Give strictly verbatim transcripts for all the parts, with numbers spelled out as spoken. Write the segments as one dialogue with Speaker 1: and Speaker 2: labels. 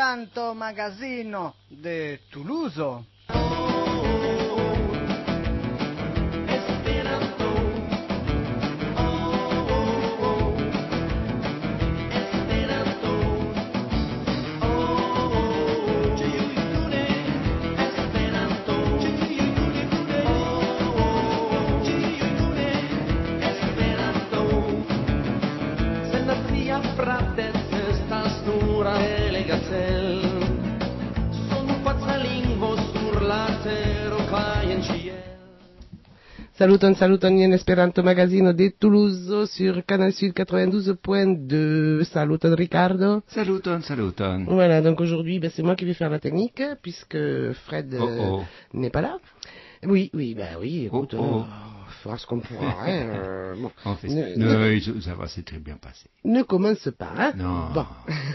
Speaker 1: Esperanto Magazino de Toulouse.
Speaker 2: Saluton, saluton, yen Esperanto Magazino de Toulouse sur Canal Sud quatre-vingt-douze point deux. Saluton Ricardo.
Speaker 3: Saluton, saluton.
Speaker 2: Voilà, donc aujourd'hui, ben, c'est moi qui vais faire la technique, puisque Fred euh,
Speaker 3: oh, oh.
Speaker 2: n'est pas là. Oui, oui, ben oui, écoute,
Speaker 3: oh, oh.
Speaker 2: on fera ce qu'on pourra. Hein, euh, bon.
Speaker 3: On fait
Speaker 2: ne,
Speaker 3: non,
Speaker 2: ne,
Speaker 3: ça va, c'est très bien passé.
Speaker 2: Ne commence pas, hein.
Speaker 3: Non.
Speaker 2: Bon.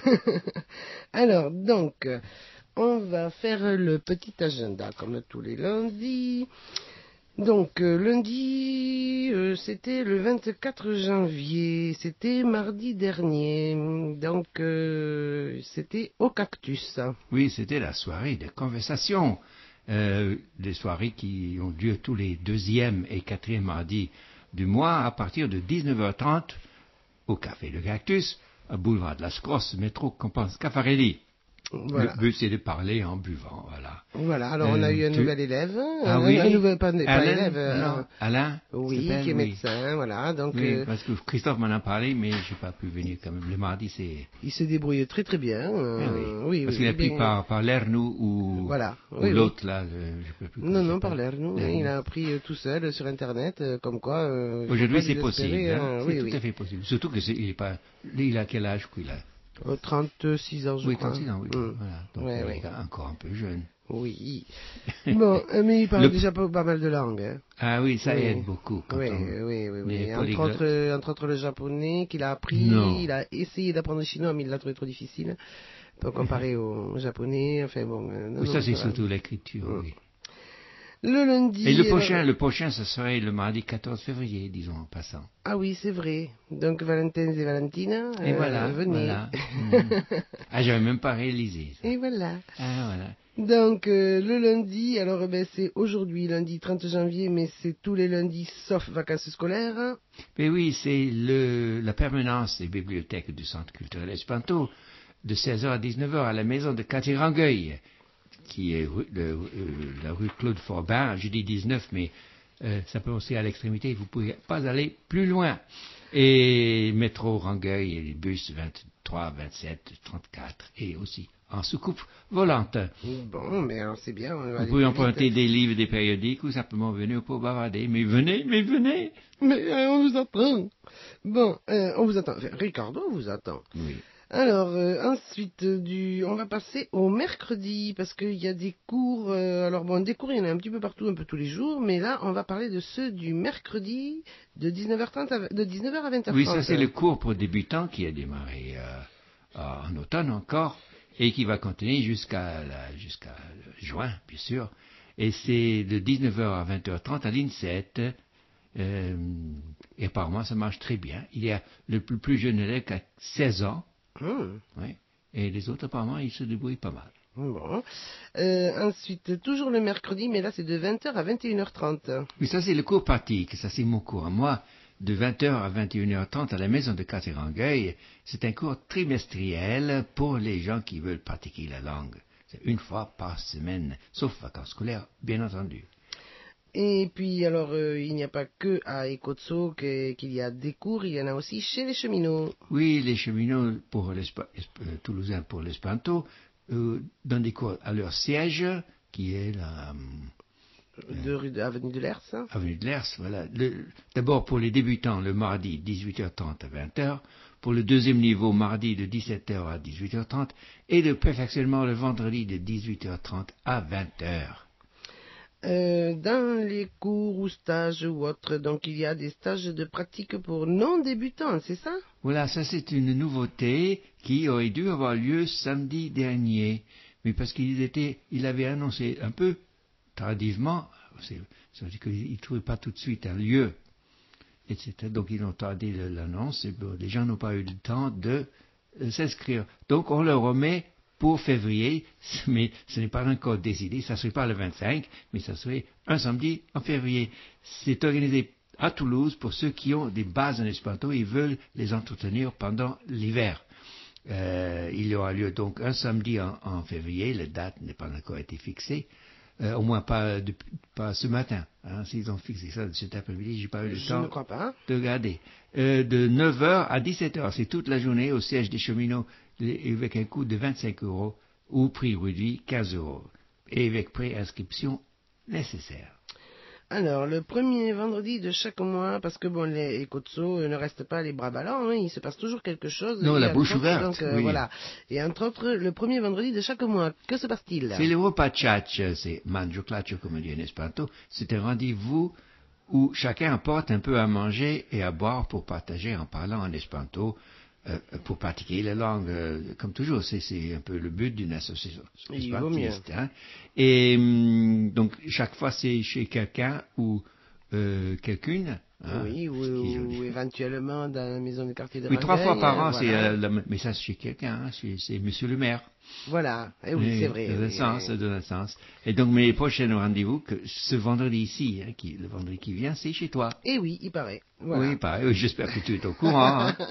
Speaker 2: Alors, donc, on va faire le petit agenda, comme tous les lundis. Donc, euh, lundi, euh, c'était le vingt-quatre janvier, c'était mardi dernier, donc euh, c'était au Cactus.
Speaker 3: Oui, c'était la soirée de conversation, euh, des soirées qui ont lieu tous les deuxième et quatrième mardis du mois à partir de dix-neuf heures trente au Café Le Cactus, à boulevard de la Scrosse, métro Compense Caffarelli.
Speaker 2: Voilà.
Speaker 3: Le but, c'est de parler en buvant, voilà.
Speaker 2: Voilà, alors
Speaker 3: euh,
Speaker 2: on a eu un
Speaker 3: tu...
Speaker 2: nouvel élève,
Speaker 3: ah,
Speaker 2: un,
Speaker 3: oui.
Speaker 2: un nouvel, pas, pas
Speaker 3: Alain,
Speaker 2: élève,
Speaker 3: non,
Speaker 2: euh,
Speaker 3: Alain,
Speaker 2: oui, qui est
Speaker 3: oui.
Speaker 2: médecin, voilà, donc...
Speaker 3: Oui,
Speaker 2: euh,
Speaker 3: parce que Christophe m'en a parlé, mais je n'ai pas pu venir quand même. Le mardi, c'est...
Speaker 2: Il se débrouille très très bien. Euh,
Speaker 3: ah, oui.
Speaker 2: oui,
Speaker 3: Parce
Speaker 2: oui,
Speaker 3: qu'il a
Speaker 2: oui,
Speaker 3: pris
Speaker 2: bien...
Speaker 3: par, par l'Ernou ou,
Speaker 2: voilà.
Speaker 3: ou
Speaker 2: oui,
Speaker 3: l'autre,
Speaker 2: oui.
Speaker 3: là, le, je ne peux plus comment
Speaker 2: Non,
Speaker 3: il
Speaker 2: non, par
Speaker 3: s'appelle.
Speaker 2: l'Ernou, oui, il a appris euh, tout seul sur Internet, euh, comme quoi... Euh,
Speaker 3: Aujourd'hui, c'est possible, hein.
Speaker 2: hein,
Speaker 3: C'est
Speaker 2: oui,
Speaker 3: tout
Speaker 2: oui.
Speaker 3: à fait possible. Surtout que c'est, il est pas... Il a quel âge qu'il a
Speaker 2: Euh, trente-six ans, je
Speaker 3: Oui,
Speaker 2: crois.
Speaker 3: trente-six ans, oui.
Speaker 2: Mm.
Speaker 3: Voilà. Donc,
Speaker 2: Ouais,
Speaker 3: il
Speaker 2: ouais.
Speaker 3: est encore un peu jeune.
Speaker 2: Oui. Bon, euh, mais il parle
Speaker 3: le...
Speaker 2: déjà pas, pas mal de langues. Hein.
Speaker 3: Ah oui, ça
Speaker 2: oui.
Speaker 3: aide beaucoup quand
Speaker 2: oui,
Speaker 3: on...
Speaker 2: oui, oui, oui. Entre
Speaker 3: polyglottes.
Speaker 2: autres, euh, entre autres le japonais qu'il a appris,
Speaker 3: Non.
Speaker 2: il a essayé d'apprendre le chinois, mais il l'a trouvé trop difficile. Pour comparer au japonais, enfin bon... Euh, non,
Speaker 3: Oui,
Speaker 2: non,
Speaker 3: ça, c'est
Speaker 2: ça
Speaker 3: surtout
Speaker 2: va.
Speaker 3: l'écriture,
Speaker 2: Mm.
Speaker 3: oui.
Speaker 2: Le lundi...
Speaker 3: Et le prochain,
Speaker 2: alors...
Speaker 3: le prochain, ce serait le mardi quatorze février, disons, en passant.
Speaker 2: Ah oui, c'est vrai. Donc, Valentins et Valentina,
Speaker 3: Et
Speaker 2: euh,
Speaker 3: voilà,
Speaker 2: venez.
Speaker 3: voilà. Mmh. Ah, j'avais même pas réalisé ça.
Speaker 2: Et voilà.
Speaker 3: Ah, voilà.
Speaker 2: Donc, euh, le lundi, alors ben, c'est aujourd'hui, lundi trente janvier, mais c'est tous les lundis, sauf vacances scolaires.
Speaker 3: Mais oui, c'est le, la permanence des bibliothèques du Centre culturel Espanto, de seize heures à dix-neuf heures à la maison de Cathy Rangueil, qui est rue, le, euh, la rue Claude Forbin. Je dis dix-neuf, mais euh, ça peut aussi à l'extrémité, vous ne pouvez pas aller plus loin. Et métro Rangueil et les bus vingt-trois, vingt-sept, trente-quatre et aussi en soucoupe volante.
Speaker 2: Bon, mais alors c'est bien. On va
Speaker 3: Vous
Speaker 2: aller
Speaker 3: pouvez
Speaker 2: plus
Speaker 3: emprunter
Speaker 2: vite.
Speaker 3: des livres, des périodiques ou simplement venir pour bavarder. Mais venez, mais venez.
Speaker 2: Mais euh, on vous attend. Bon, euh, on vous attend. Enfin, Ricardo vous attend.
Speaker 3: Oui.
Speaker 2: Alors, euh, ensuite, euh, du, on va passer au mercredi, parce qu'il y a des cours, euh, alors bon, des cours, il y en a un petit peu partout, un peu tous les jours, mais là, on va parler de ceux du mercredi, de dix-neuf heures trente à, de dix-neuf heures à vingt heures trente.
Speaker 3: Oui, ça c'est le cours pour débutants qui a démarré euh, en automne encore, et qui va continuer jusqu'à la, jusqu'à juin, bien sûr, et c'est de dix-neuf heures à vingt heures trente à l'INSET, euh, et apparemment ça marche très bien. Il y a le plus, plus jeune élève qui a seize ans,
Speaker 2: Hum.
Speaker 3: oui, et les autres apparemment ils se débrouillent pas mal.
Speaker 2: Bon. Euh, ensuite, toujours le mercredi, mais là c'est de vingt heures à vingt et une heures trente.
Speaker 3: Oui, ça c'est le cours pratique, ça c'est mon cours à moi, de vingt heures à vingt et une heures trente à la maison de Cathy Rangueil. C'est un cours trimestriel pour les gens qui veulent pratiquer la langue. C'est une fois par semaine, sauf vacances scolaires, bien entendu.
Speaker 2: Et puis, alors, euh, il n'y a pas que à Ekotso que- qu'il y a des cours, il y en a aussi chez les cheminots.
Speaker 3: Oui, les cheminots pour l'espa- euh, toulousains pour l'Espanto euh, donnent des cours à leur siège, qui est la...
Speaker 2: De rue de Avenue de l'Ers.
Speaker 3: Avenue de l'Ers, voilà. Le, d'abord pour les débutants, le mardi, dix-huit heures trente à vingt heures. Pour le deuxième niveau, mardi, de dix-sept heures à dix-huit heures trente. Et le perfectionnement, le vendredi, de dix-huit heures trente à vingt heures.
Speaker 2: Euh, dans les cours ou stages ou autres, donc il y a des stages de pratique pour non-débutants, c'est ça?
Speaker 3: Voilà, ça c'est une nouveauté qui aurait dû avoir lieu samedi dernier. Mais parce qu'il était, il avait annoncé un peu tardivement, c'est, ça veut dire qu'ils ne trouvaient pas tout de suite un lieu, et cetera. Donc ils ont tardé l'annonce et bon, les gens n'ont pas eu le temps de euh, s'inscrire. Donc on leur remet pour février, mais ce n'est pas encore décidé, ça ne serait pas le vingt-cinq, mais ça serait un samedi en février. C'est organisé à Toulouse pour ceux qui ont des bases en Espanto et veulent les entretenir pendant l'hiver. Euh, il y aura lieu donc un samedi en, en février, la date n'est pas encore été fixée, euh, au moins pas, de, pas ce matin. Hein, s'ils ont fixé ça cet après-midi, j'ai pas eu le
Speaker 2: Je
Speaker 3: temps
Speaker 2: ne crois pas.
Speaker 3: de regarder. Euh, de neuf heures à dix-sept heures, c'est toute la journée au siège des cheminots avec un coût de vingt-cinq euros ou prix réduit quinze euros et avec préinscription nécessaire.
Speaker 2: Alors, le premier vendredi de chaque mois, parce que bon, les Ekotso ne restent pas les bras ballants, hein, il se passe toujours quelque chose.
Speaker 3: Non,
Speaker 2: et
Speaker 3: la
Speaker 2: entre
Speaker 3: bouche
Speaker 2: autres,
Speaker 3: ouverte,
Speaker 2: donc, euh,
Speaker 3: oui.
Speaker 2: Voilà. Et entre autres, le premier vendredi de chaque mois, que se passe-t-il?
Speaker 3: C'est le repas tchatch, c'est manjo clacho comme on dit en Espanto. C'est un rendez-vous où chacun apporte un peu à manger et à boire pour partager en parlant en Espanto, euh, pour pratiquer la langue, euh, comme toujours. C'est, c'est un peu le but d'une association
Speaker 2: Il vaut mieux.
Speaker 3: espantiste. Hein. Et hum, donc, chaque fois, c'est chez quelqu'un ou euh, quelqu'une. Hein,
Speaker 2: Oui, ou, ou éventuellement dans la maison du quartier de
Speaker 3: Oui, trois fois par an,
Speaker 2: voilà.
Speaker 3: c'est euh, la, mais ça c'est chez quelqu'un, hein, c'est, c'est Monsieur le maire.
Speaker 2: Voilà, et oui,
Speaker 3: Oui,
Speaker 2: c'est vrai.
Speaker 3: Ça donne
Speaker 2: Oui,
Speaker 3: sens,
Speaker 2: oui.
Speaker 3: ça donne sens. Et donc mes prochains rendez-vous, que ce vendredi ici, hein, qui, le vendredi qui vient, c'est chez toi.
Speaker 2: Et oui, il paraît. Voilà.
Speaker 3: Oui, pareil. Oui, j'espère que tu es au courant. Hein.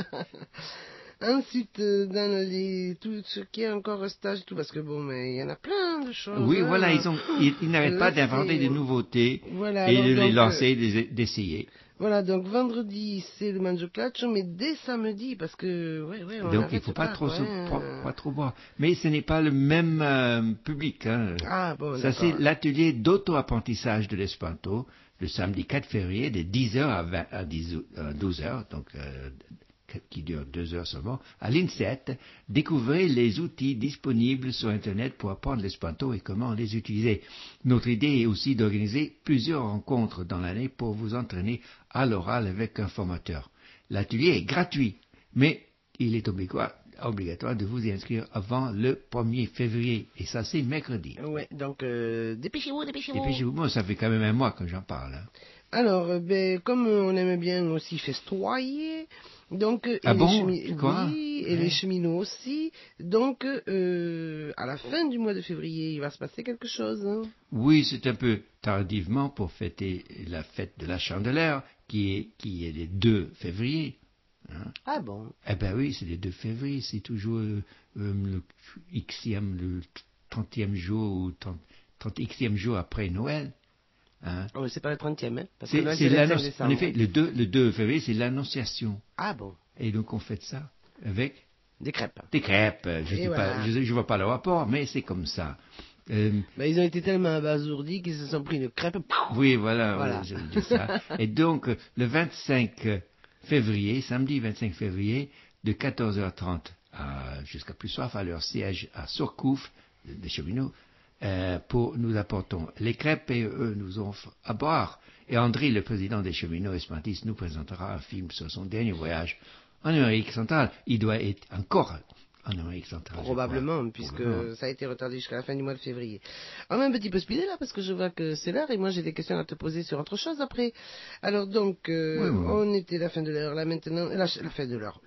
Speaker 2: Ensuite, euh, dans les, tout ce qui est encore stage, tout, parce que bon, mais il y en a plein de choses.
Speaker 3: Oui,
Speaker 2: hein.
Speaker 3: voilà, ils, ont, ils, ils n'arrêtent
Speaker 2: Là,
Speaker 3: pas d'inventer
Speaker 2: c'est-
Speaker 3: des nouveautés
Speaker 2: Voilà,
Speaker 3: et
Speaker 2: alors,
Speaker 3: de les
Speaker 2: donc,
Speaker 3: lancer, des- d'essayer.
Speaker 2: Voilà, donc vendredi, c'est le manjo clacho, mais dès samedi, parce que, ouais, ouais, on
Speaker 3: Donc il
Speaker 2: n'arrête
Speaker 3: faut pas
Speaker 2: pas,
Speaker 3: trop,
Speaker 2: quoi,
Speaker 3: se,
Speaker 2: hein.
Speaker 3: pas, pas trop boire. Mais ce n'est pas le même euh, public. Hein.
Speaker 2: Ah, bon,
Speaker 3: Ça, c'est
Speaker 2: d'accord.
Speaker 3: l'atelier d'auto-apprentissage de l'Espanto, le samedi quatre février, de dix heures à, vingt, à, dix, à douze heures, donc euh, qui dure deux heures seulement, à l'INSET. Découvrez les outils disponibles sur Internet pour apprendre l'Espanto et comment les utiliser. Notre idée est aussi d'organiser plusieurs rencontres dans l'année pour vous entraîner à l'oral avec un formateur. L'atelier est gratuit, mais il est obligatoire, obligatoire de vous y inscrire avant le premier février. Et ça, c'est mercredi.
Speaker 2: Ouais, donc, euh, dépêchez-vous, dépêchez-vous.
Speaker 3: Dépêchez-vous. Moi, ça fait quand même un mois que j'en parle. Hein.
Speaker 2: Alors, euh, ben, comme euh, on aime bien aussi festoyer, donc, euh,
Speaker 3: Ah
Speaker 2: et
Speaker 3: bon,
Speaker 2: les cheminots,
Speaker 3: tu crois?
Speaker 2: oui, et
Speaker 3: Ouais.
Speaker 2: les cheminots aussi, donc, euh, à la fin du mois de février, il va se passer quelque chose, hein.
Speaker 3: Oui, c'est un peu tardivement pour fêter la fête de la Chandeleur, qui est, qui est le deux février. Hein.
Speaker 2: Ah bon?
Speaker 3: Eh ben oui, c'est le deux février, c'est toujours euh, euh, le Xème, le trentième jour ou trente Xème jour après Noël. Hein.
Speaker 2: Oh, c'est pas le trentième, hein, parce
Speaker 3: C'est,
Speaker 2: que Noël,
Speaker 3: c'est
Speaker 2: c'est le vingt-cinq
Speaker 3: l'annonce.
Speaker 2: décembre.
Speaker 3: En effet, le deux, le deux février, c'est l'annonciation.
Speaker 2: Ah bon?
Speaker 3: Et donc on fête ça avec
Speaker 2: Des crêpes.
Speaker 3: des crêpes. Je
Speaker 2: Et
Speaker 3: ne
Speaker 2: voilà.
Speaker 3: je, vois pas le rapport, mais c'est comme ça. Euh,
Speaker 2: Ben, ils ont été tellement abasourdis qu'ils se sont pris une crêpe.
Speaker 3: oui, voilà,
Speaker 2: Voilà.
Speaker 3: oui, je dis ça. Et donc, le vingt-cinq février, samedi vingt-cinq février, de quatorze heures trente à, jusqu'à plus soif, à leur siège à Surcouf, des cheminots, euh, pour nous apportons les crêpes et eux nous offrent à boire. Et André, le président des cheminots espantistes, nous présentera un film sur son dernier voyage en Amérique centrale. Il doit être encore en Amérique centrale.
Speaker 2: Probablement, puisque Probablement. Ça a été retardé jusqu'à la fin du mois de février. On va un petit peu speeder là, parce que je vois que c'est l'heure, et moi j'ai des questions à te poser sur autre chose après. Alors donc, euh,
Speaker 3: oui, oui.
Speaker 2: on était à la fin de l'heure, là maintenant, la, la fin de l'heure.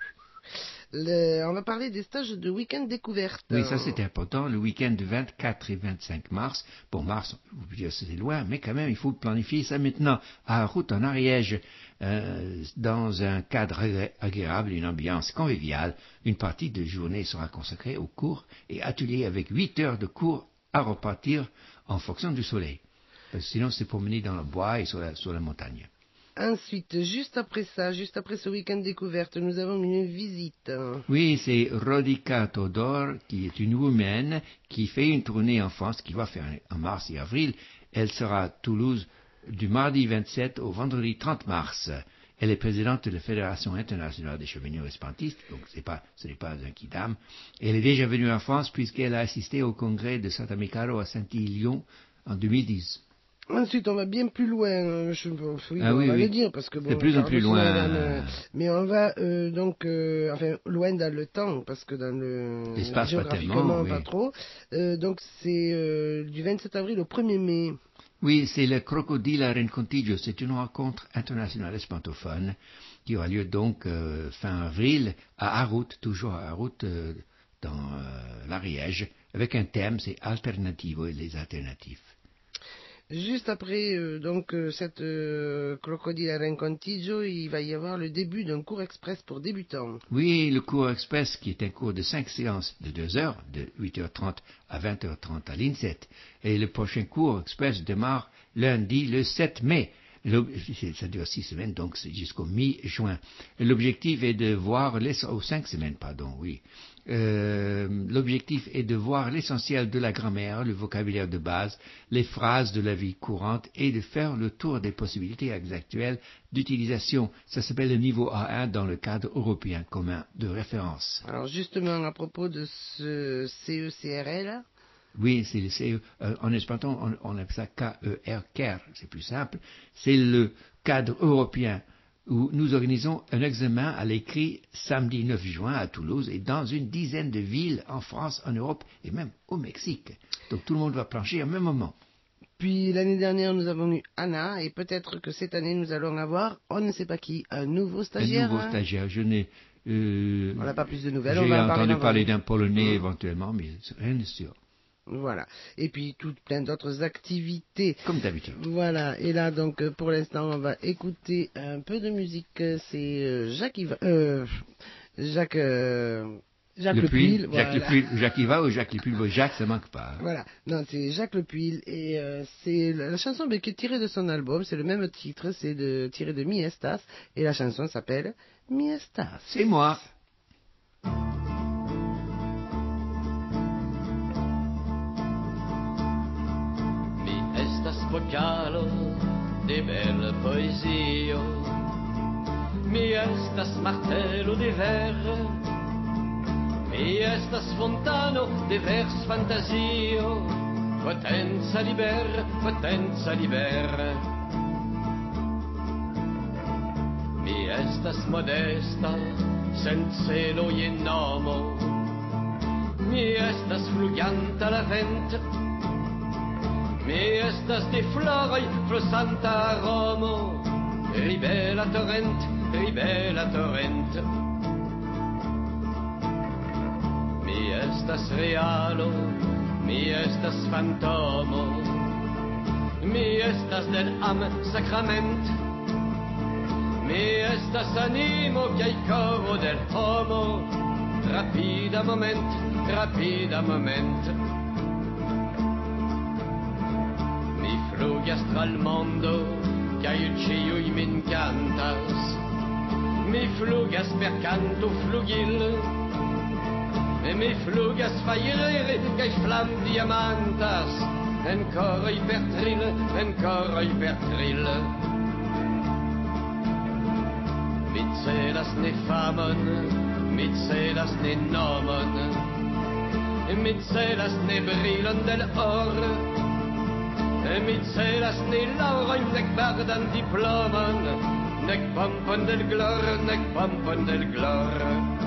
Speaker 2: Le, on va parler des stages de week-end découverte.
Speaker 3: Oui, ça c'est important. Le week-end du vingt-quatre et vingt-cinq mars. Bon, mars, vous pouvez dire c'est loin, mais quand même, il faut planifier ça maintenant. À Route en Ariège, euh, dans un cadre agréable, une ambiance conviviale. Une partie de journée sera consacrée aux cours et ateliers avec huit heures de cours à repartir en fonction du soleil. Parce que sinon, c'est promener dans le bois et sur la, sur la montagne.
Speaker 2: Ensuite, juste après ça, juste après ce week-end découverte, nous avons une visite.
Speaker 3: Oui, c'est Rodica Todor, qui est une Roumaine, qui fait une tournée en France, qui va faire en mars et avril. Elle sera à Toulouse du mardi vingt-sept au vendredi trente mars. Elle est présidente de la Fédération internationale des cheminots espantistes, donc c'est pas, ce n'est pas un kidam. Elle est déjà venue en France puisqu'elle a assisté au congrès de Sant'Amicaro à Saint-Yves-Lyon en deux mille dix.
Speaker 2: Ensuite, on va bien plus loin, je, oui,
Speaker 3: ah,
Speaker 2: on
Speaker 3: oui,
Speaker 2: va
Speaker 3: oui.
Speaker 2: le dire, parce que bon,
Speaker 3: de plus en plus loin.
Speaker 2: Euh, mais on va euh, donc, euh, enfin, loin dans le temps, parce que dans le
Speaker 3: l'espace
Speaker 2: géographiquement
Speaker 3: pas, tellement,
Speaker 2: pas
Speaker 3: oui.
Speaker 2: trop. Euh, donc c'est euh, du vingt-sept avril au premier mai.
Speaker 3: Oui, c'est le Crocodile Rencontigio, c'est une rencontre internationale espantophone qui aura lieu donc euh, fin avril à Arrout, toujours à Arrout, euh, dans euh, l'Ariège, avec un thème, c'est Alternativo et les alternatifs.
Speaker 2: Juste après euh, donc euh, cette euh, Crocodile Rencontigio, il va y avoir le début d'un cours express pour débutants.
Speaker 3: Oui, le cours express, qui est un cours de cinq séances de deux heures, de huit heures trente à vingt heures trente à l'INSET. Et le prochain cours express démarre lundi le sept mai. Ça dure six semaines, donc c'est jusqu'au mi-juin. L'objectif est de voir les... Oh, cinq semaines, pardon, oui. Euh, l'objectif est de voir l'essentiel de la grammaire, le vocabulaire de base, les phrases de la vie courante et de faire le tour des possibilités actuelles d'utilisation. Ça s'appelle le niveau A un dans le cadre européen commun de référence.
Speaker 2: Alors justement, à propos de ce C E C R L,
Speaker 3: oui, c'est le C E. Euh, en espérant, on, on appelle ça K E R, C A R, c'est plus simple. C'est le cadre européen où nous organisons un examen à l'écrit samedi neuf juin à Toulouse et dans une dizaine de villes en France, en Europe et même au Mexique. Donc tout le monde va plancher au même moment.
Speaker 2: Puis l'année dernière, nous avons eu Anna et peut-être que cette année, nous allons avoir, on ne sait pas qui, un nouveau stagiaire.
Speaker 3: Un nouveau
Speaker 2: hein
Speaker 3: stagiaire. Je n'ai... Euh,
Speaker 2: on n'a pas plus de nouvelles.
Speaker 3: J'ai
Speaker 2: on va
Speaker 3: entendu
Speaker 2: parler,
Speaker 3: parler d'un Polonais
Speaker 2: mmh.
Speaker 3: éventuellement, mais rien n'est sûr.
Speaker 2: Voilà. Et puis, tout plein d'autres activités.
Speaker 3: Comme d'habitude.
Speaker 2: Voilà. Et là, donc, pour l'instant, on va écouter un peu de musique. C'est euh, Jacques Iva... Euh, Jacques... Euh, Jacques Le Puil.
Speaker 3: Jacques
Speaker 2: Voilà.
Speaker 3: Le Puil, Jacques Iva ou Jacques Le Puil. Jacques, ça manque pas. Hein.
Speaker 2: Voilà. Non, c'est Jacques Le Puil. Et euh, c'est la, la chanson qui est tirée de son album. C'est le même titre. C'est de, tiré de Mi Estas. Et la chanson s'appelle Mi Estas.
Speaker 3: C'est moi.
Speaker 4: Estas vocalo de bella poesia, mi estas martelo de ver, mi estas fontano de vers fantasio, potenza liber, potenza liber. Mi estas modesta, sen celo je nomo, mi estas fluganta la vent, mi estas de floroj flosanta aromo, ribela torrent, ribela torrent. Mi estas realo, mi estas fantomo, mi estas del am sacrament, mi estas animo kaj koro del homo, rapida moment, rapida moment. Flugas tra il mondo, cae ciui min cantas. Mi flugas per canto flugil, e mi flugas fairere, cae flam diamantas. En coroi per trill, en coroi per trill. Mi celas ne famon, mi celas ne nomon, e mi celas ne brilon del or, e mi celas ne laurojn, nek bardan diplomon, nek pompon del glor, nek pompon del glor.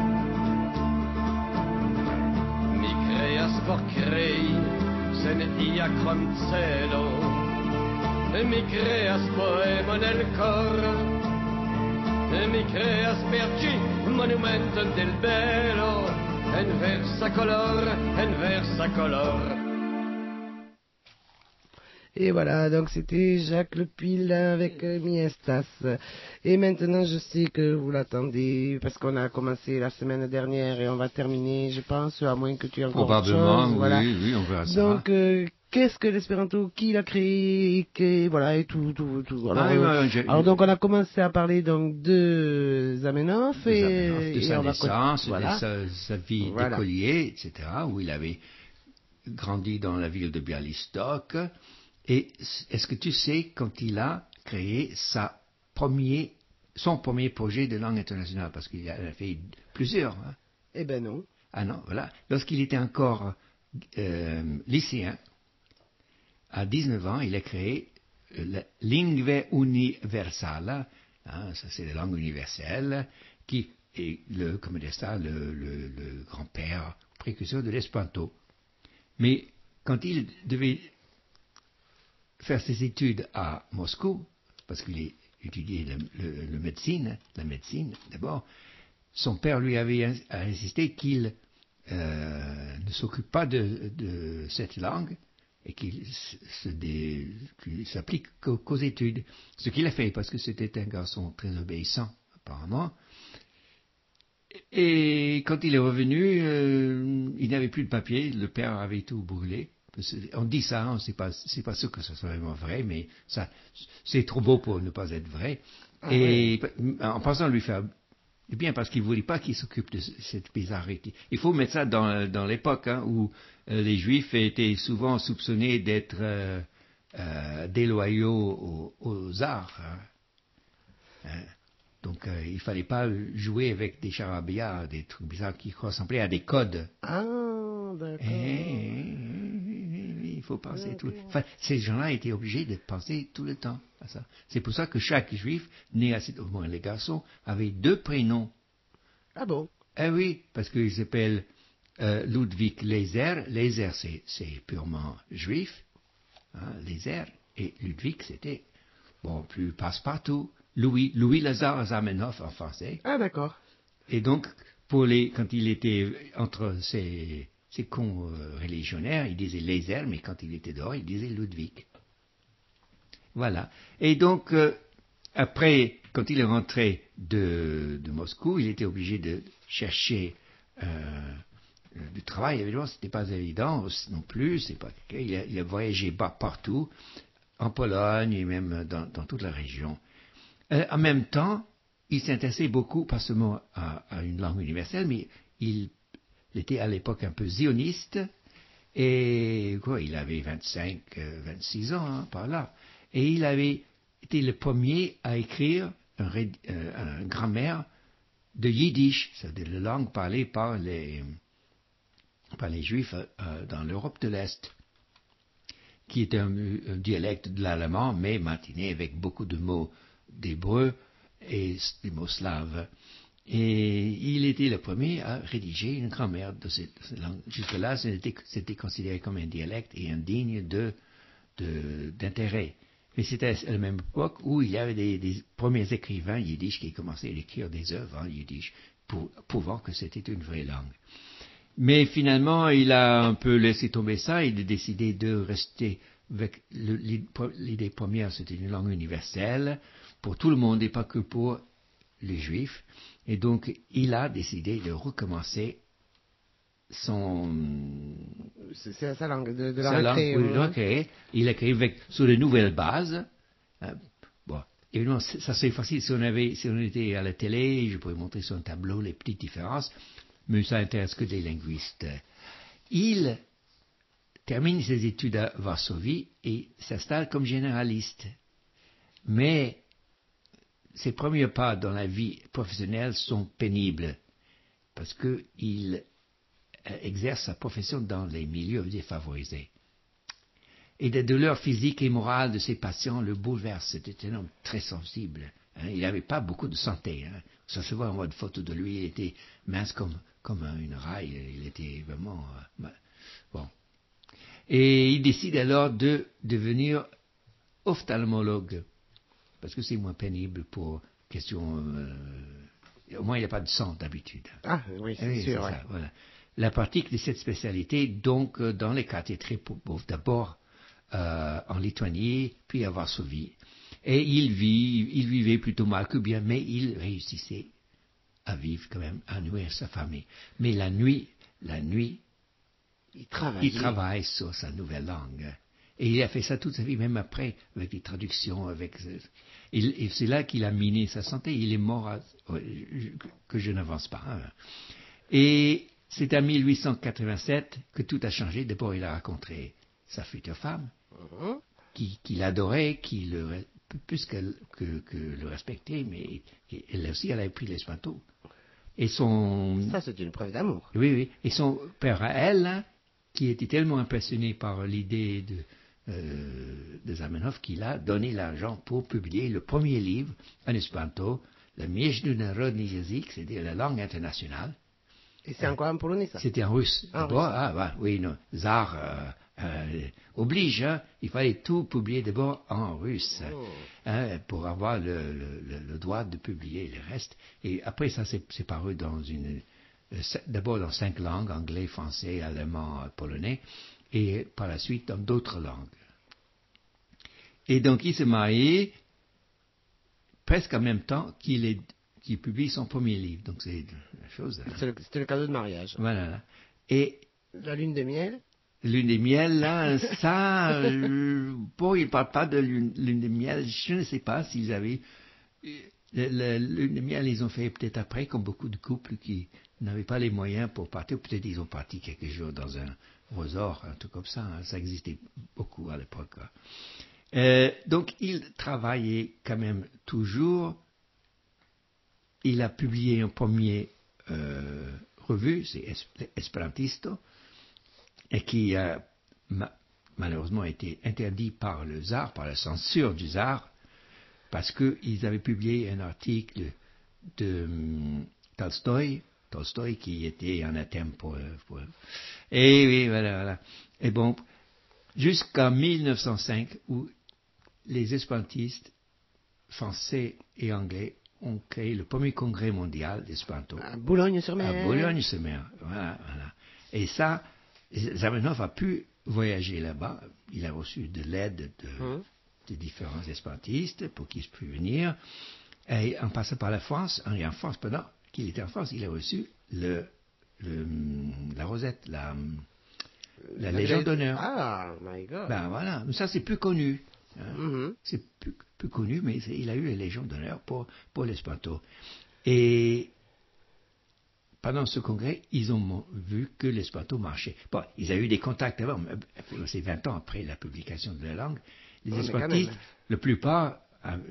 Speaker 4: Mi creas por crei, sen ia krom celo, e mi creas poemon el cor, e mi creas per ci monumenton del belo, en versa color, en versa color.
Speaker 2: Et voilà, donc c'était Jacques Le Puil avec euh, Mi Estas. Et maintenant, je sais que vous l'attendez, parce qu'on a commencé la semaine dernière et on va terminer, je pense, à moins que tu aies encore
Speaker 3: Probablement,
Speaker 2: autre chose.
Speaker 3: oui,
Speaker 2: Voilà.
Speaker 3: oui, on verra ça.
Speaker 2: Donc, euh, qu'est-ce que l'espéranto, qui l'a créé, et que, voilà, et tout, tout, tout. Alors,
Speaker 3: Ah, oui,
Speaker 2: euh,
Speaker 3: ouais, j'ai-
Speaker 2: alors donc, on a commencé à parler donc de Zamenhof
Speaker 3: de
Speaker 2: et,
Speaker 3: Zamenhof, de
Speaker 2: et
Speaker 3: sa
Speaker 2: on va
Speaker 3: naissance,
Speaker 2: con- voilà.
Speaker 3: de sa, sa vie
Speaker 2: Voilà.
Speaker 3: d'écolier, et cetera, où il avait grandi dans la ville de Bialystok. Et est-ce que tu sais quand il a créé sa premier, son premier projet de langue internationale, parce qu'il en a fait plusieurs. Hein.
Speaker 2: Eh ben non.
Speaker 3: Ah non, voilà. Lorsqu'il était encore euh, lycéen, à dix-neuf ans, il a créé la Lingue Universale, hein, ça c'est la langue universelle, qui est le, comment dire ça, le, le, le grand-père précurseur de l'espéranto. Mais quand il devait faire ses études à Moscou, parce qu'il étudiait le, le, le médecine, la médecine d'abord, son père lui avait insisté qu'il euh, ne s'occupe pas de, de cette langue et qu'il se dé- qu'il s'applique qu'aux, qu'aux études. Ce qu'il a fait, parce que c'était un garçon très obéissant, apparemment. Et quand il est revenu, euh, il n'avait plus de papier, le père avait tout brûlé. On dit ça, hein, c'est pas, c'est pas sûr que ce soit vraiment vrai, mais ça, c'est trop beau pour ne pas être vrai.
Speaker 2: Ah,
Speaker 3: et en pensant lui faire du bien, parce qu'il ne voulait pas qu'il s'occupe de cette bizarrerie. Il faut mettre ça dans, dans l'époque hein, où euh, les Juifs étaient souvent soupçonnés d'être euh, euh, déloyaux aux, aux arts. Hein. Hein. Donc euh, il ne fallait pas jouer avec des charabia, des trucs bizarres qui ressemblaient à des codes.
Speaker 2: Ah, d'accord.
Speaker 3: Et, il faut penser tout. Enfin, ces gens-là étaient obligés de penser tout le temps à ça. C'est pour ça que chaque juif, né à cette, au moins les garçons, avait deux prénoms.
Speaker 2: Ah bon?
Speaker 3: Eh oui, parce qu'ils s'appellent euh, Ludwig Lézer. Lézer, c'est, c'est purement juif. Hein, Lézer. Et Ludwig, c'était, bon, plus passe-partout. Louis, Louis Lazare Zamenhof en français.
Speaker 2: Ah d'accord.
Speaker 3: Et donc, pour les, quand il était entre ces, ces cons euh, religionnaires, il disait Lézer, mais quand il était dehors, il disait Ludwig. Voilà. Et donc, euh, après, quand il est rentré de, de Moscou, il était obligé de chercher euh, du travail. Évidemment, ce n'était pas évident non plus. C'est pas, il, a, il a voyagé partout, en Pologne et même dans, dans toute la région. Euh, en même temps, il s'intéressait beaucoup, pas seulement à, à une langue universelle, mais il, il était à l'époque un peu zioniste, et quoi, il avait vingt-cinq, vingt-six ans, hein, par là. Et il avait été le premier à écrire un, euh, un grammaire de yiddish, c'est-à-dire la langue parlée par les, par les juifs euh, dans l'Europe de l'Est, qui est un, un dialecte de l'allemand, mais mâtiné avec beaucoup de mots d'hébreu et des mots slaves. Et il était le premier à rédiger une grammaire de cette, de cette langue. Jusque-là, c'était, c'était considéré comme un dialecte et indigne de, de, d'intérêt. Mais c'était à la même époque où il y avait des, des premiers écrivains yiddish qui commençaient à écrire des œuvres en yiddish, pour, prouvant que c'était une vraie langue. Mais finalement, il a un peu laissé tomber ça, il a décidé de rester avec le, l'idée première, c'était une langue universelle pour tout le monde et pas que pour les Juifs. Et donc, il a décidé de recommencer son...
Speaker 2: C'est sa langue, de, de la
Speaker 3: sa
Speaker 2: recréer.
Speaker 3: langue, oui,
Speaker 2: Ouais.
Speaker 3: de recréer. Il a créé avec, sur de nouvelles bases. Euh, bon, évidemment, ça c'est facile. Si on, avait, si on était à la télé, je pourrais montrer sur un tableau les petites différences, mais ça intéresse que des linguistes. Il termine ses études à Varsovie et s'installe comme généraliste. Mais ses premiers pas dans la vie professionnelle sont pénibles parce qu'il exerce sa profession dans les milieux défavorisés. Et des douleurs physiques et morales de ses patients le bouleversent. C'était un homme très sensible. Hein. Il n'avait pas beaucoup de santé. Hein. Ça se voit en mode photo de lui. Il était mince comme, comme une raille. Il était vraiment... Euh, bon. Et il décide alors de devenir ophtalmologue. Parce que c'est moins pénible pour question... Euh, au moins, il n'y a pas de sang d'habitude.
Speaker 2: Ah oui, c'est
Speaker 3: oui,
Speaker 2: sûr.
Speaker 3: C'est
Speaker 2: ouais.
Speaker 3: ça, voilà. La pratique de cette spécialité, donc, euh, dans les quartiers très pauvres, d'abord euh, en Lituanie, puis à Varsovie. Et il, vit, il vivait plutôt mal que bien, mais il réussissait à vivre quand même, à nourrir sa famille. Mais la nuit, la nuit,
Speaker 2: il travaille.
Speaker 3: Il travaille sur sa nouvelle langue. Et il a fait ça toute sa vie, même après, avec des traductions, avec... Et, et c'est là qu'il a miné sa santé. Il est mort à, que je n'avance pas. Hein. Et c'est en mille huit cent quatre-vingt-sept que tout a changé. D'abord, il a rencontré sa future femme, uh-huh. qui, qui l'adorait, qui le, plus que, que, que le respectait, mais elle aussi, elle a pris l'esplanto. Et son...
Speaker 2: Ça, c'est une preuve d'amour.
Speaker 3: Oui, oui. Et son père à elle, hein, qui était tellement impressionné par l'idée de, euh, de Zamenhof qu'il a donné l'argent pour publier le premier livre en esplanto, le Международный язык, c'est-à-dire la langue internationale.
Speaker 2: Et c'est encore en polonais, ça?
Speaker 3: C'était en russe.
Speaker 2: Ah,
Speaker 3: d'abord, ah, bah, oui, non, Tsar euh, euh, oblige, hein, il fallait tout publier d'abord en russe, oh. hein, pour avoir le, le, le droit de publier le reste. Et après, ça s'est paru dans une d'abord dans cinq langues, anglais, français, allemand, polonais, et par la suite dans d'autres langues. Et donc il s'est marié presque en même temps qu'il, est, qu'il publie son premier livre. Donc c'est la chose.
Speaker 2: C'était le, c'était le cadeau de mariage.
Speaker 3: Voilà. Et
Speaker 2: la lune de miel.
Speaker 3: Lune de miel, là, ça, euh, bon, il ne parle pas de lune, lune de miel. Je ne sais pas s'ils avaient. La lune de miel, ils ont fait peut-être après, comme beaucoup de couples qui n'avaient pas les moyens pour partir. Peut-être ils ont parti quelques jours dans un resort, un truc comme ça. Hein. Ça existait beaucoup à l'époque. Euh, donc, il travaillait quand même toujours. Il a publié un premier euh, revue, c'est Esperantisto, et qui a ma- malheureusement été interdit par le tsar, par la censure du tsar, parce qu'ils avaient publié un article de um, Tolstoï, Tolstoï qui était anathème pour, pour... Et oui, voilà, voilà. Et bon, jusqu'en mille neuf cent cinq, où les espérantistes français et anglais ont créé le premier congrès mondial d'Espéranto.
Speaker 2: À Boulogne-sur-Mer.
Speaker 3: À Boulogne-sur-Mer, voilà, voilà. Et ça, Zamenhof a pu voyager là-bas. Il a reçu de l'aide de,
Speaker 2: Hum.
Speaker 3: de différents espérantistes pour qu'ils puissent venir. Et en passant par la France, et en France, pendant qu'il était en France, il a reçu le, le, la rosette, la, la Légion d'honneur.
Speaker 2: Ah, my God.
Speaker 3: Ben voilà, mais ça c'est plus connu. Hein.
Speaker 2: Mhm.
Speaker 3: C'est plus, plus connu, mais c'est, il a eu la Légion d'honneur pour, pour l'Espanto. Et pendant ce congrès, ils ont vu que l'Espanto marchait. Bon, ils avaient eu des contacts avant, c'est vingt ans après la publication de la langue. Les
Speaker 2: Oh,
Speaker 3: espantistes, la plupart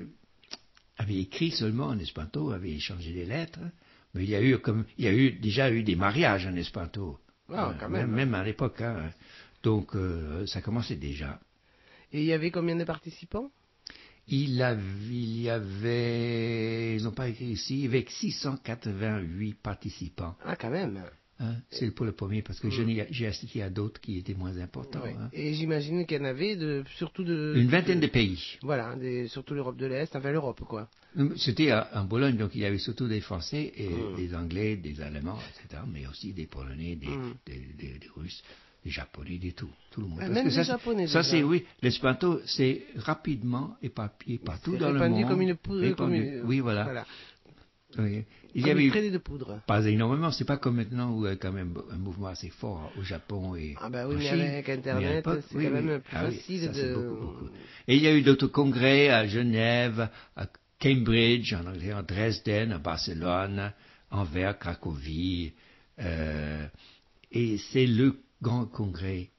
Speaker 3: avaient écrit seulement en Espanto, avaient échangé des lettres, mais il y a eu, comme, il y a eu, déjà eu des mariages en Espanto.
Speaker 2: Ah, quand même.
Speaker 3: Même, même à l'époque. Hein. Donc, euh, ça commençait déjà.
Speaker 2: Et il y avait combien de participants?
Speaker 3: Il, a, il y avait, ils n'ont pas écrit ici, avec six cent quatre-vingt-huit participants.
Speaker 2: Ah, quand même.
Speaker 3: Hein, c'est pour le premier, parce que
Speaker 2: Mm.
Speaker 3: je n'ai, j'ai assisté à d'autres qui étaient moins importants.
Speaker 2: Ouais.
Speaker 3: Hein.
Speaker 2: Et j'imagine qu'il y en avait de, surtout de...
Speaker 3: Une vingtaine de pays.
Speaker 2: Voilà, des, surtout l'Europe de l'Est, enfin l'Europe, quoi.
Speaker 3: C'était en Bologne, donc il y avait surtout des Français, et
Speaker 2: Mm.
Speaker 3: des Anglais, des Allemands, et cetera, mais aussi des Polonais, des,
Speaker 2: Mm.
Speaker 3: des, des, des Russes, des Japonais, des tout, tout le monde.
Speaker 2: Ah,
Speaker 3: Parce
Speaker 2: même
Speaker 3: que
Speaker 2: des
Speaker 3: ça,
Speaker 2: Japonais,
Speaker 3: ça
Speaker 2: déjà.
Speaker 3: c'est, oui, l'Espanto, c'est rapidement éparpillé partout
Speaker 2: C'est
Speaker 3: dans le
Speaker 2: répandu
Speaker 3: monde.
Speaker 2: comme une poudre.
Speaker 3: Répandu.
Speaker 2: Comme une...
Speaker 3: Oui, voilà.
Speaker 2: voilà.
Speaker 3: Oui. Il y
Speaker 2: Comme
Speaker 3: avait
Speaker 2: une
Speaker 3: eu,
Speaker 2: traînée de poudre.
Speaker 3: pas énormément, c'est pas comme maintenant où il y a quand même un mouvement assez fort au Japon et
Speaker 2: Ah bah oui,
Speaker 3: en
Speaker 2: mais
Speaker 3: Chine.
Speaker 2: avec
Speaker 3: Mais
Speaker 2: Internet,
Speaker 3: à l'époque,
Speaker 2: c'est
Speaker 3: oui,
Speaker 2: quand
Speaker 3: oui.
Speaker 2: même plus
Speaker 3: Ah oui,
Speaker 2: facile
Speaker 3: ça, c'est
Speaker 2: de...
Speaker 3: beaucoup, beaucoup. Et il y a eu d'autres congrès à Genève, à Cambridge, en Angleterre, à Dresden, à Barcelone, Anvers, Cracovie. Euh, et c'est le grand congrès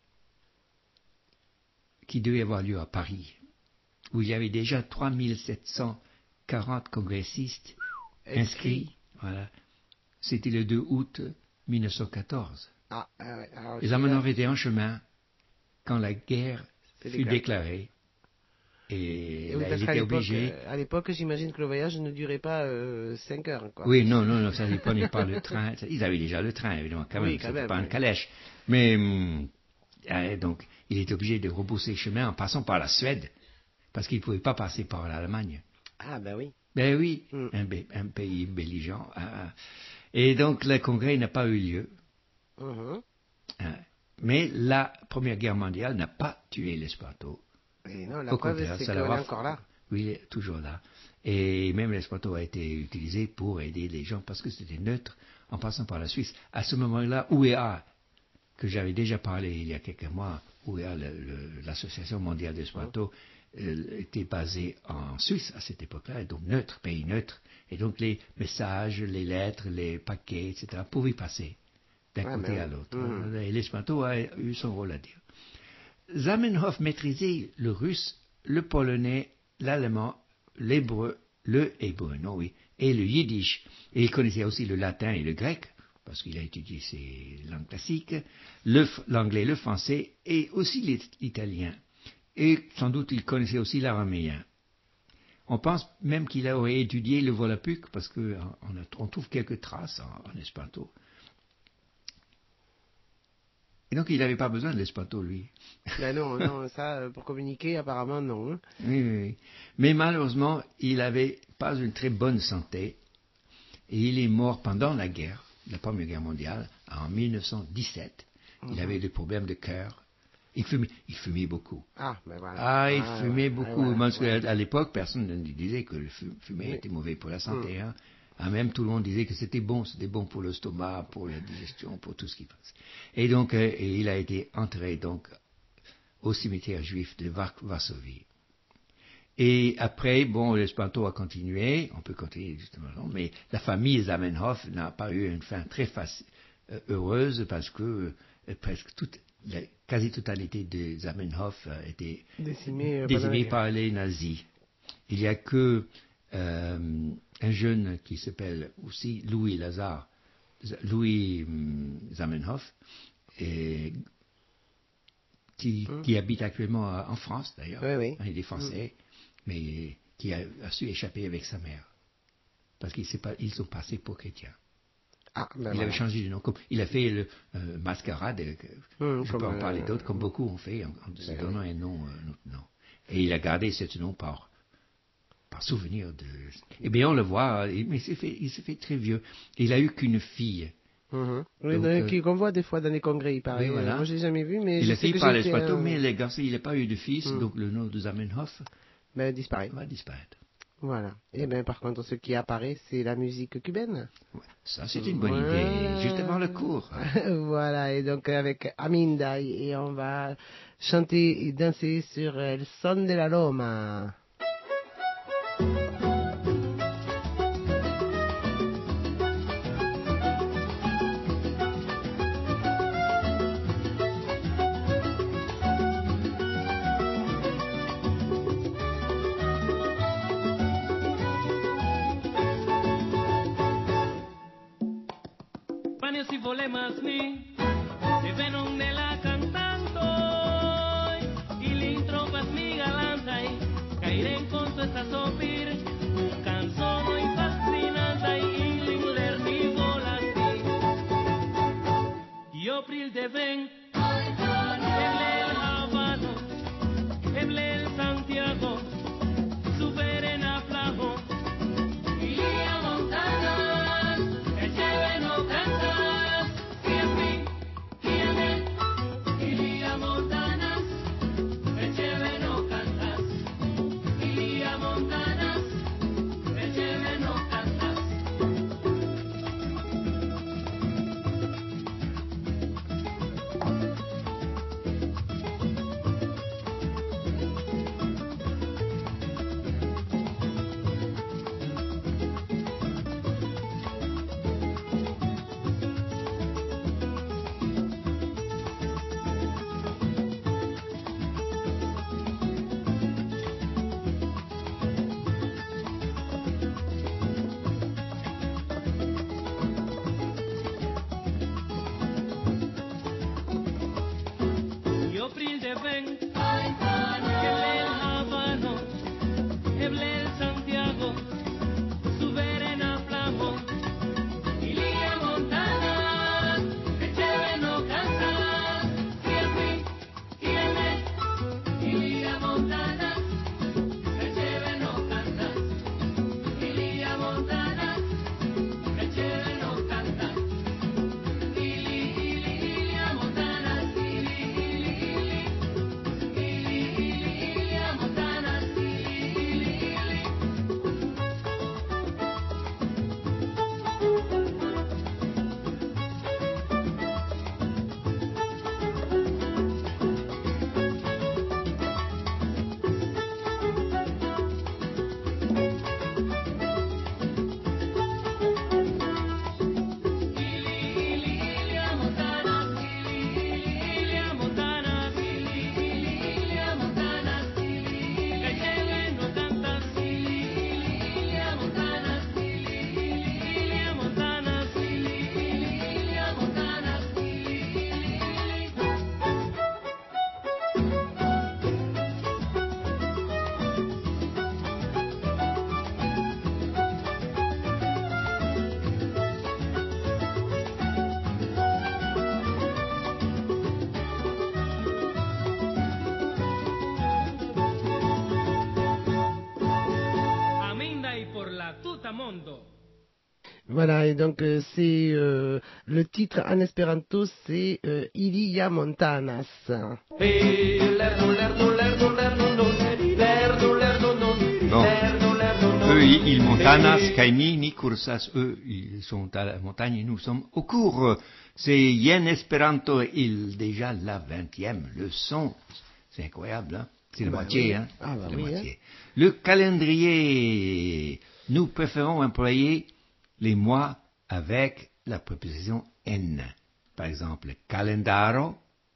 Speaker 3: qui devait avoir lieu à Paris, où il y avait déjà trois mille sept cent quarante congressistes inscrits. Voilà. C'était le deux août mille neuf cent quatorze.
Speaker 2: Ah, ah ouais. Alors,
Speaker 3: Les
Speaker 2: c'est
Speaker 3: Zamenhof
Speaker 2: là-
Speaker 3: étaient en chemin quand la guerre
Speaker 2: C'est
Speaker 3: fut
Speaker 2: déclaré.
Speaker 3: déclarée. Et,
Speaker 2: Et oui,
Speaker 3: là,
Speaker 2: parce
Speaker 3: il
Speaker 2: qu'à
Speaker 3: était
Speaker 2: l'époque,
Speaker 3: obligé.
Speaker 2: euh, à l'époque, j'imagine que le voyage ne durait pas euh, cinq heures, quoi.
Speaker 3: Oui, non, non, non, ça ne prenait pas le train. Ils avaient déjà le train, évidemment, quand
Speaker 2: Oui,
Speaker 3: même.
Speaker 2: quand
Speaker 3: C'était
Speaker 2: même,
Speaker 3: pas une
Speaker 2: oui.
Speaker 3: calèche. Mais, hum, euh, donc, il était obligé de rebousser chemin en passant par la Suède, parce qu'il ne pouvait pas passer par l'Allemagne.
Speaker 2: Ah, ben oui.
Speaker 3: Ben oui,
Speaker 2: Mm.
Speaker 3: un, bé- un pays belligeant. hein. Et donc, le congrès n'a pas eu lieu.
Speaker 2: Mhm.
Speaker 3: hein. Mais la Première Guerre mondiale n'a pas tué l'Espanto.
Speaker 2: Et non, la
Speaker 3: Au
Speaker 2: preuve,
Speaker 3: contraire,
Speaker 2: c'est
Speaker 3: ça
Speaker 2: qu'on est
Speaker 3: l'aura-
Speaker 2: encore là.
Speaker 3: Oui, il est toujours là. Et même l'Espanto a été utilisé pour aider les gens parce que c'était neutre en passant par la Suisse. À ce moment-là, U E A, que j'avais déjà parlé il y a quelques mois, U E A, le- le- l'Association mondiale d'Espanto, euh, était basée en Suisse à cette époque-là, et donc neutre, pays neutre. Et donc les messages, les lettres, les paquets, et cetera pouvaient passer d'un
Speaker 2: Ah,
Speaker 3: côté
Speaker 2: ben
Speaker 3: à
Speaker 2: oui.
Speaker 3: l'autre.
Speaker 2: Mhm.
Speaker 3: Et l'Espanto a eu son rôle à dire. Zamenhof maîtrisait le russe, le polonais, l'allemand, l'hébreu, le hébreu, non oui, et le yiddish. Et il connaissait aussi le latin et le grec, parce qu'il a étudié ces langues classiques, le f- l'anglais, le français, et aussi l'it- l'italien. Et sans doute il connaissait aussi l'araméen. On pense même qu'il aurait étudié le volapük, parce qu'on on trouve quelques traces en, en espanto. Et donc il n'avait pas besoin de l'espanto, lui.
Speaker 2: Ben non, non, ça, euh, pour communiquer, apparemment, non. hein.
Speaker 3: Oui, oui, oui. Mais malheureusement, il n'avait pas une très bonne santé et il est mort pendant la guerre la Première Guerre mondiale, en mille neuf cent dix-sept. Mm-hmm. Il avait des problèmes de cœur. Il fumait, il fumait beaucoup.
Speaker 2: Ah, ben voilà.
Speaker 3: Ah, il
Speaker 2: ah,
Speaker 3: fumait
Speaker 2: ouais,
Speaker 3: beaucoup.
Speaker 2: ouais,
Speaker 3: Parce
Speaker 2: ouais.
Speaker 3: qu'à l'époque, personne ne disait que le fumer
Speaker 2: Oui.
Speaker 3: était mauvais pour la santé.
Speaker 2: Mm.
Speaker 3: Hein. Ah, même tout le monde disait que c'était bon, c'était bon pour le stomac, pour la digestion, pour tout ce qui passe. Et donc, euh, et il a été enterré donc au cimetière juif de Varsovie. Et après, bon, l'espanto a continué, on peut continuer justement, mais la famille Zamenhof n'a pas eu une fin très facile, euh, heureuse parce que euh, presque toute, la quasi-totalité des Zamenhof a été
Speaker 2: décimée,
Speaker 3: décimée par les nazis. Il n'y a que euh, un jeune qui s'appelle aussi Louis Lazare, Louis hum, Zamenhof, et qui, mmh. qui habite actuellement en France d'ailleurs,
Speaker 2: oui, oui.
Speaker 3: il est français, mmh. mais qui a, a su échapper avec sa mère, parce qu'ils sont passés pour chrétiens.
Speaker 2: Ah, ben
Speaker 3: il
Speaker 2: voilà.
Speaker 3: avait changé de nom, comme, il a fait le euh, mascarade, mmh, je peux en parler
Speaker 2: euh,
Speaker 3: d'autres, comme mmh. beaucoup ont fait, en, en se donnant oui. un nom, euh, un nom. Et il a gardé ce nom par, par souvenir de... Eh bien on le voit, mais il s'est fait, il s'est fait très vieux. Il a eu qu'une fille.
Speaker 2: Mmh. Oui, donc, euh, qu'on voit des fois dans les congrès, il paraît.
Speaker 3: Oui, voilà.
Speaker 2: Moi, je l'ai jamais vu, mais
Speaker 3: il
Speaker 2: je
Speaker 3: a
Speaker 2: sais
Speaker 3: fait
Speaker 2: que
Speaker 3: par
Speaker 2: j'étais...
Speaker 3: l'espato,
Speaker 2: Euh...
Speaker 3: mais les garçons, il n'a pas eu de fils, mmh. donc le nom de Zamenhof
Speaker 2: ben, disparaît.
Speaker 3: va disparaître.
Speaker 2: Voilà. Et bien, par contre, ce qui apparaît, c'est la musique cubaine.
Speaker 3: Ouais. Ça, c'est une bonne
Speaker 2: voilà.
Speaker 3: idée, juste avant le cours.
Speaker 2: Voilà, et donc avec Aminda, et on va chanter et danser sur El Son de la Loma.
Speaker 5: Si volemos ni e venon nella cantando y l'intro mi galanta y caeré en conto esta sopir un canzone muy fascinante y l'ingler mi volati io pril de ven eble el Habano eble el Santiago super en aflago y a montañas que lleven o cantar
Speaker 2: Voilà, et donc euh, c'est euh, le titre en espéranto, c'est euh, Il y a montanas.
Speaker 3: Bon. Eux, ils, ils montanas, caimi, ni cursas, eux, ils sont à la montagne et nous sommes au cours. C'est Yen Esperanto, il déjà la vingtième leçon. C'est incroyable, hein? C'est la
Speaker 2: Bah
Speaker 3: moitié,
Speaker 2: oui.
Speaker 3: hein?
Speaker 2: Ah bah
Speaker 3: C'est la
Speaker 2: oui,
Speaker 3: moitié. Le calendrier, nous préférons employer les mois avec la préposition N. Par exemple, calendaro.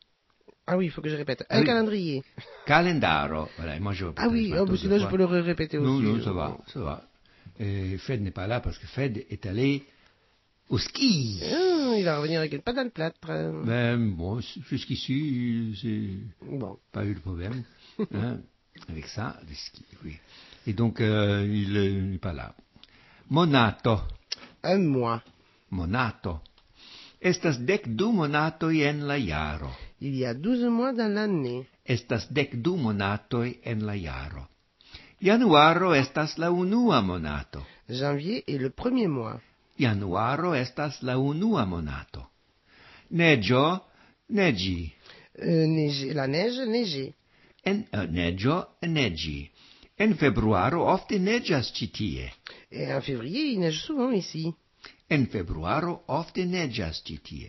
Speaker 2: Ah oui, il faut que je répète.
Speaker 3: Ah
Speaker 2: Un
Speaker 3: oui.
Speaker 2: calendrier.
Speaker 3: Calendaro. Voilà, et moi je répète.
Speaker 2: Ah oui, oh, bah, sinon je peux le répéter
Speaker 3: Non,
Speaker 2: aussi.
Speaker 3: non, ça va, ça va. Et Fred n'est pas là parce que Fred est allé au ski.
Speaker 2: Ah, il va revenir avec une patte dans le plâtre.
Speaker 3: Ben, bon, jusqu'ici, c'est
Speaker 2: Bon.
Speaker 3: pas eu de problème. Hein, avec ça, le ski, oui. Et donc, euh, il euh, n'est pas là. Monato.
Speaker 2: Un mois.
Speaker 3: Monato. Estas dec du monatoi en la jaro.
Speaker 2: Il y a douze mois dans l'année.
Speaker 3: Estas dec du monatoi en la jaro. Januaro estas la unua monato.
Speaker 2: Janvier est le premier mois.
Speaker 3: Januaro estas la unua monato. Neggio, neggi.
Speaker 2: Euh, neiger, la neige, neiger.
Speaker 3: En uh, neggio, neggi. En februaro ofte neggias ci tie.
Speaker 2: Et en février, il neige souvent ici.
Speaker 3: En februaro ofte neggias ci tie.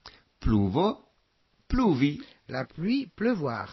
Speaker 3: Pluvo, pluvi.
Speaker 2: La pluie, pleuvoir.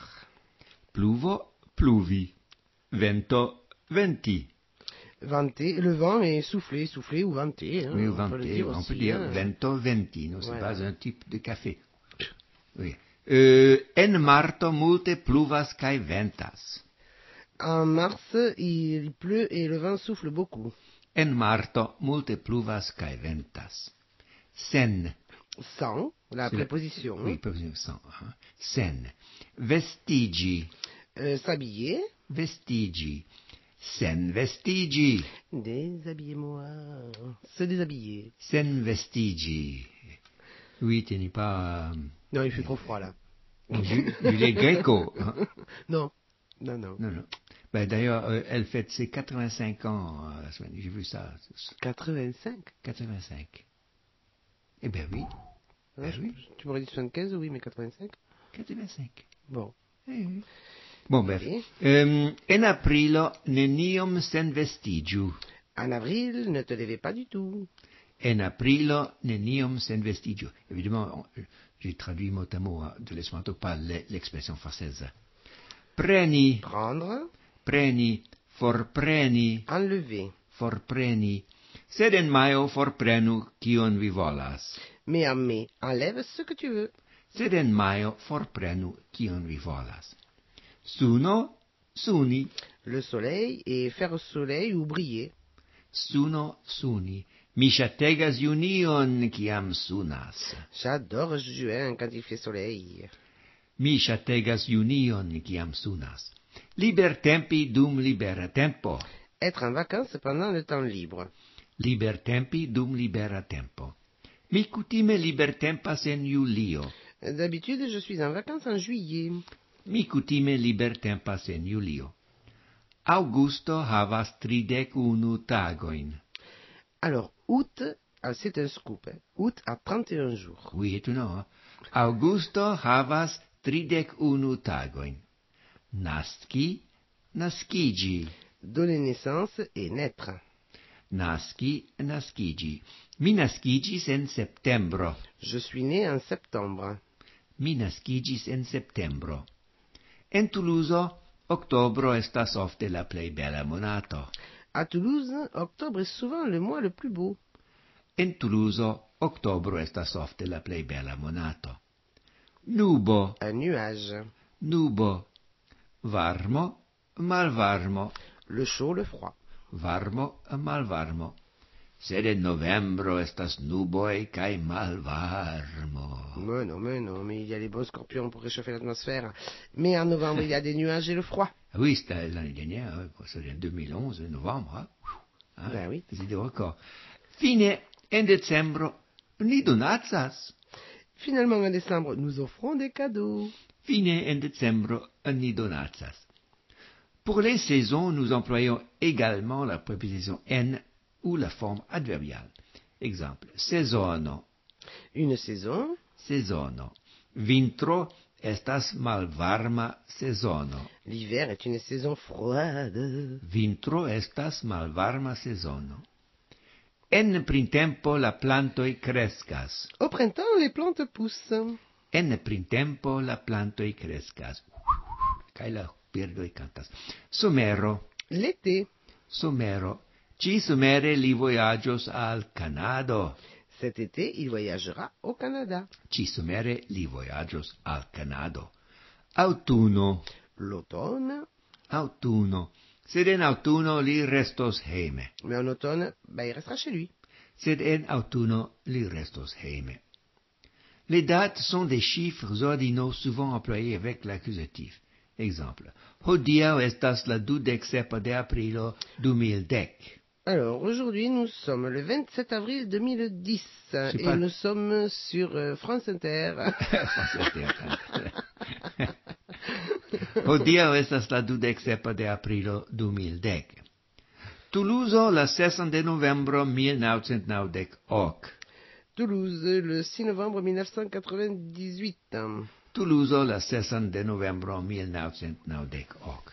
Speaker 3: Pluvo, pluvi. Vento, venti.
Speaker 2: Vanter, le vent est soufflé, soufflé ou vanté. Hein,
Speaker 3: Oui,
Speaker 2: on
Speaker 3: venti,
Speaker 2: peut le dire
Speaker 3: on
Speaker 2: aussi,
Speaker 3: peut dire
Speaker 2: hein.
Speaker 3: vento, ventino, c'est
Speaker 2: Voilà.
Speaker 3: pas un type de café. Oui. Euh, en marto multe pluvas kai ventas.
Speaker 2: En mars, il pleut et le vent souffle beaucoup.
Speaker 3: En marto multe pluvas kai ventas. Sen.
Speaker 2: Sans, la
Speaker 3: C'est la-
Speaker 2: préposition.
Speaker 3: Oui, préposition sans. Hein. Sen. Vestigi.
Speaker 2: Euh, s'habiller.
Speaker 3: Vestigi. Sen vestigi.
Speaker 2: Déshabillez-moi. Se déshabiller.
Speaker 3: Sen vestigi. Oui, tu n'es pas...
Speaker 2: Non, il fait trop froid là.
Speaker 3: Euh, Ju- Juliette Gréco. Hein.
Speaker 2: Non, non, non.
Speaker 3: Non, non. Ben, d'ailleurs, euh, elle fête ses quatre-vingt-cinq ans euh, la semaine. J'ai vu ça.
Speaker 2: quatre-vingt-cinq.
Speaker 3: quatre-vingt-cinq. Eh ben oui.
Speaker 2: Ah,
Speaker 3: Ben
Speaker 2: je-
Speaker 3: oui.
Speaker 2: Tu m'aurais dit soixante-quinze, oui, mais quatre-vingt-cinq.
Speaker 3: quatre-vingt-cinq.
Speaker 2: Bon.
Speaker 3: Eh oui. Bon, bref.
Speaker 2: Oui.
Speaker 3: Euh, en aprilo nenium sen vestigiu.
Speaker 2: En avril, ne te levez pas du tout.
Speaker 3: En aprilo nenium sen vestigiu. Évidemment, on- j'ai traduit mot à mot hein, de l'espanto par le- l'expression française. Preni,
Speaker 2: Prendre,
Speaker 3: preni, forpreni,
Speaker 2: enlever.
Speaker 3: forpreni. Sed en maio forprenu kion vi volas.
Speaker 2: Mais en mai, enlève ce que tu veux.
Speaker 3: Sed en maio forprenu kion vi volas. Suno, suni,
Speaker 2: Le soleil et faire soleil ou briller.
Speaker 3: suno, suni. Mi ŝategas junion kiam sunas.
Speaker 2: J'adore juin quand il fait soleil.
Speaker 3: Mi ŝategas junion kiam sunas. Libertempi dum libera tempo.
Speaker 2: Être en vacances pendant le temps libre.
Speaker 3: Libertempi dum libera tempo. Mi kutime libertempas en julio.
Speaker 2: D'habitude, je suis en vacances en juillet.
Speaker 3: Mi kutime libertempas en julio. Augusto havas tridek unu tagojn.
Speaker 2: Alors, août, ah, c'est un scoop. hein. Août a trente et un jours.
Speaker 3: Oui, étonnant, hein? Augusto havas tridek unu tagojn. Naski, naskigi.
Speaker 2: Donner naissance et naître.
Speaker 3: Naski, naskigi. Mi naskigis en septembro.
Speaker 2: Je suis né en septembre.
Speaker 3: Mi naskigis en septembro. En Toulouse, oktobro estas ofte la plej bela monato.
Speaker 2: À Toulouse, octobre est souvent le mois le plus beau.
Speaker 3: En Toulouse, oktobro estas ofte la plej bela monato. Nubo,
Speaker 2: Un nuage.
Speaker 3: nubo. Varmo, malvarmo.
Speaker 2: Le chaud, le froid.
Speaker 3: Varmo, malvarmo. Sed en novembro estas nuboj kaj malvarmo.
Speaker 2: Mais non, mais non, mais il y a les beaux scorpions pour réchauffer l'atmosphère. Mais en novembre, il y a des nuages et le froid.
Speaker 3: Ah oui, c'était l'année dernière, hein, c'était en deux mille onze, novembre. Hein. Hein,
Speaker 2: Ben oui.
Speaker 3: C'est des records. Fine, en decembro, ni donacas.
Speaker 2: Finalement, en décembre, nous offrons des cadeaux.
Speaker 3: Fine, en decembro, ni donacas. Pour les saisons, nous employons également la préposition en ou la forme adverbiale. Exemple, sezono,
Speaker 2: Une saison.
Speaker 3: sezono. Vintro estas malvarma sezono.
Speaker 2: L'hiver est une saison froide.
Speaker 3: Vintro estas malvarma sezono. En printempo la plantoj kreskas.
Speaker 2: Au printemps, les plantes poussent.
Speaker 3: En printempo la plantoj kreskas. Kaj la birdoj kantas. Somero,
Speaker 2: L'été.
Speaker 3: somero. Ĉi somere li vojaĝos al Kanado.
Speaker 2: Cet été, il voyagera au Canada.
Speaker 3: Ĉi somere li vojaĝos al Kanado. Aŭtuno,
Speaker 2: L'automne.
Speaker 3: aŭtuno. Sed en aŭtuno li restos hejme.
Speaker 2: Mais en automne, bah, il restera chez lui.
Speaker 3: Sed en aŭtuno li restos hejme. Les dates sont des chiffres ordinaux souvent employés avec l'accusatif. Exemple. Hodiaŭ estas la dudek sepa de aprilo du mil dek.
Speaker 2: Alors, aujourd'hui, nous sommes le vingt-sept avril deux mille dix et
Speaker 3: pas-
Speaker 2: nous sommes sur euh, France Inter.
Speaker 3: Hodiaŭ estas la dudek sepa de aprilo du mil dek. Toulouse la sesan de novembro mil naŭcent naŭdek ok.
Speaker 2: Toulouse, le six novembre mille neuf cent quatre-vingt-dix-huit.
Speaker 3: Toulouse la sesan de novembro mil naŭcent naŭdek ok.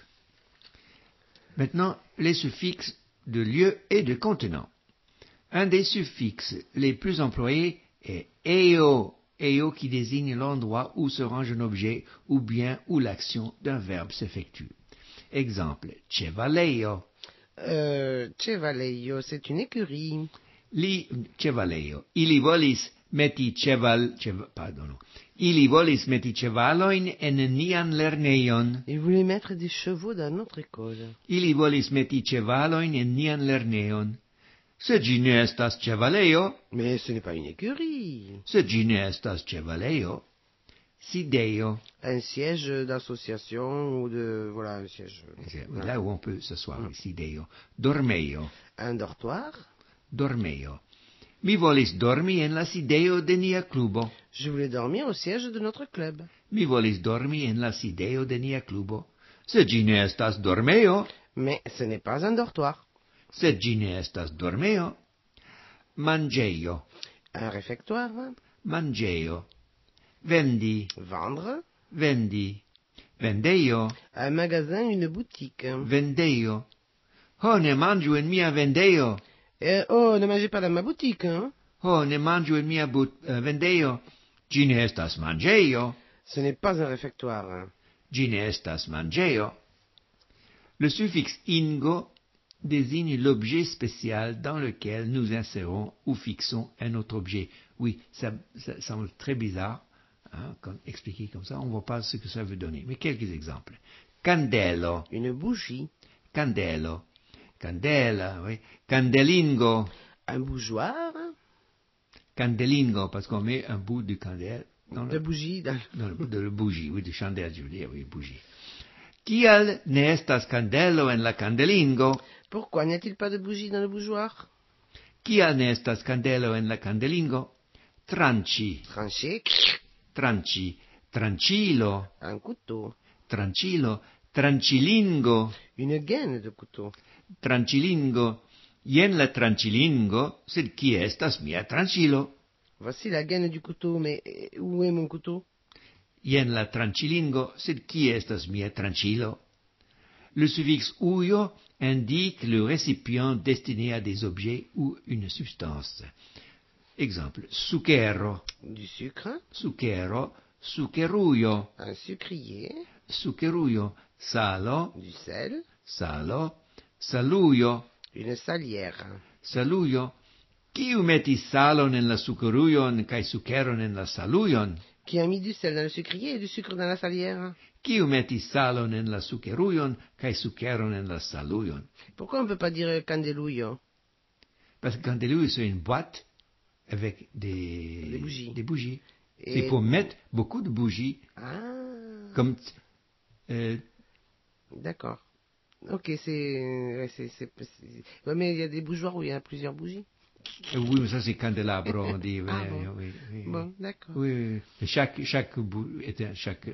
Speaker 3: Maintenant, les suffixes de lieu et de contenant. Un des suffixes les plus employés est eo, eo qui désigne l'endroit où se range un objet ou bien où l'action d'un verbe s'effectue. Exemple, chevaleio,
Speaker 2: Euh, Chevaleio, c'est une écurie.
Speaker 3: li chevaleio. Ili volis meti cheval, chev, pardon, ili volis meti chevalojn en nian lerneion.
Speaker 2: Il voulait mettre des chevaux dans notre école.
Speaker 3: Ili volis meti chevalojn en nian lerneion. Se ĝi ne estas chevaleio,
Speaker 2: Mais ce n'est pas une écurie.
Speaker 3: se ĝi ne estas chevaleio, sidejo,
Speaker 2: Un siège d'association ou de... Voilà, un siège...
Speaker 3: c'est
Speaker 2: voilà.
Speaker 3: là où on peut s'asseoir, sidejo, dormejo,
Speaker 2: Un dortoir.
Speaker 3: dormejo. Mi volis dormi en la sidejo de nia klubo.
Speaker 2: Je voulais dormir au siège de notre club.
Speaker 3: Mi volis dormi en la sidejo de nia klubo. Se ĝi ne estas dormejo,
Speaker 2: Mais ce n'est pas un dortoir.
Speaker 3: se ĝi ne estas dormejo, manĝejo,
Speaker 2: Un réfectoire.
Speaker 3: manĝejo, vendi,
Speaker 2: Vendre.
Speaker 3: vendi, vendejo,
Speaker 2: Un magasin, une boutique.
Speaker 3: vendejo. Ho, ne manĝu en mia vendejo.
Speaker 2: Euh, oh, ne mangez pas dans ma boutique, hein.
Speaker 3: Ho, ne manĝu en mia but, uh, vendejo. Ĝi ne estas manĝejo.
Speaker 2: Ce n'est pas un réfectoire. hein.
Speaker 3: Ĝi ne estas manĝejo. Le suffixe ingo désigne l'objet spécial dans lequel nous insérons ou fixons un autre objet. Oui, ça, ça semble très bizarre, hein, quand, expliqué comme ça, on ne voit pas ce que ça veut donner. Mais quelques exemples. Candelo,
Speaker 2: Une bougie.
Speaker 3: candelo, candela, oui. Candelingo,
Speaker 2: Un bougeoir.
Speaker 3: candelingo, parce qu'on met un bout de candelle dans
Speaker 2: De
Speaker 3: le,
Speaker 2: bougie. Dans...
Speaker 3: dans le, de la bougie, oui, de chandelle, je veux dire, oui, bougie. Kial ne estas candelo en la candelingo?
Speaker 2: Pourquoi n'y a-t-il pas de bougie dans le bougeoir?
Speaker 3: Kial ne estas candelo en la candelingo? Tranci,
Speaker 2: Tranché.
Speaker 3: tranci, trancilo,
Speaker 2: Un couteau.
Speaker 3: trancilo, trancilingo,
Speaker 2: Une gaine de couteau.
Speaker 3: trancilingo. Jen la trancilingo, sed qui estas mia trancilo?
Speaker 2: Voici la gaine du couteau, mais euh, où est mon couteau?
Speaker 3: Jen la trancilingo, sed qui estas mia trancilo? Le suffixe uio indique le récipient destiné à des objets ou une substance. Exemple, suquero,
Speaker 2: Du sucre.
Speaker 3: suquero, suqueruio,
Speaker 2: Un sucrier.
Speaker 3: suqueruio, salo,
Speaker 2: Du sel.
Speaker 3: salo, saluio,
Speaker 2: Une salière.
Speaker 3: saluio. Kiu metis salon en la suqueruion kaj sukeron en la saluion?
Speaker 2: Qui a mis du sel dans le sucrier et du sucre dans la salière?
Speaker 3: Kiu metis salon en la suqueruion kaj sukeron en la saluion?
Speaker 2: Pourquoi on ne peut pas dire candeluio?
Speaker 3: Parce que candeluio, c'est une boîte avec des,
Speaker 2: Des bougies.
Speaker 3: Des bougies.
Speaker 2: Et-
Speaker 3: Il faut mettre beaucoup de bougies,
Speaker 2: Ah,
Speaker 3: comme euh,
Speaker 2: d'accord. Ok, c'est... ouais, c'est, c'est, c'est- ouais, mais il y a des bougeoirs où il y a plusieurs bougies.
Speaker 3: euh, oui, mais ça c'est candelabro, on dit.
Speaker 2: Ah
Speaker 3: oui,
Speaker 2: bon.
Speaker 3: oui, oui,
Speaker 2: Bon, d'accord.
Speaker 3: oui, oui. Mais chaque chaque bou- est un- chaque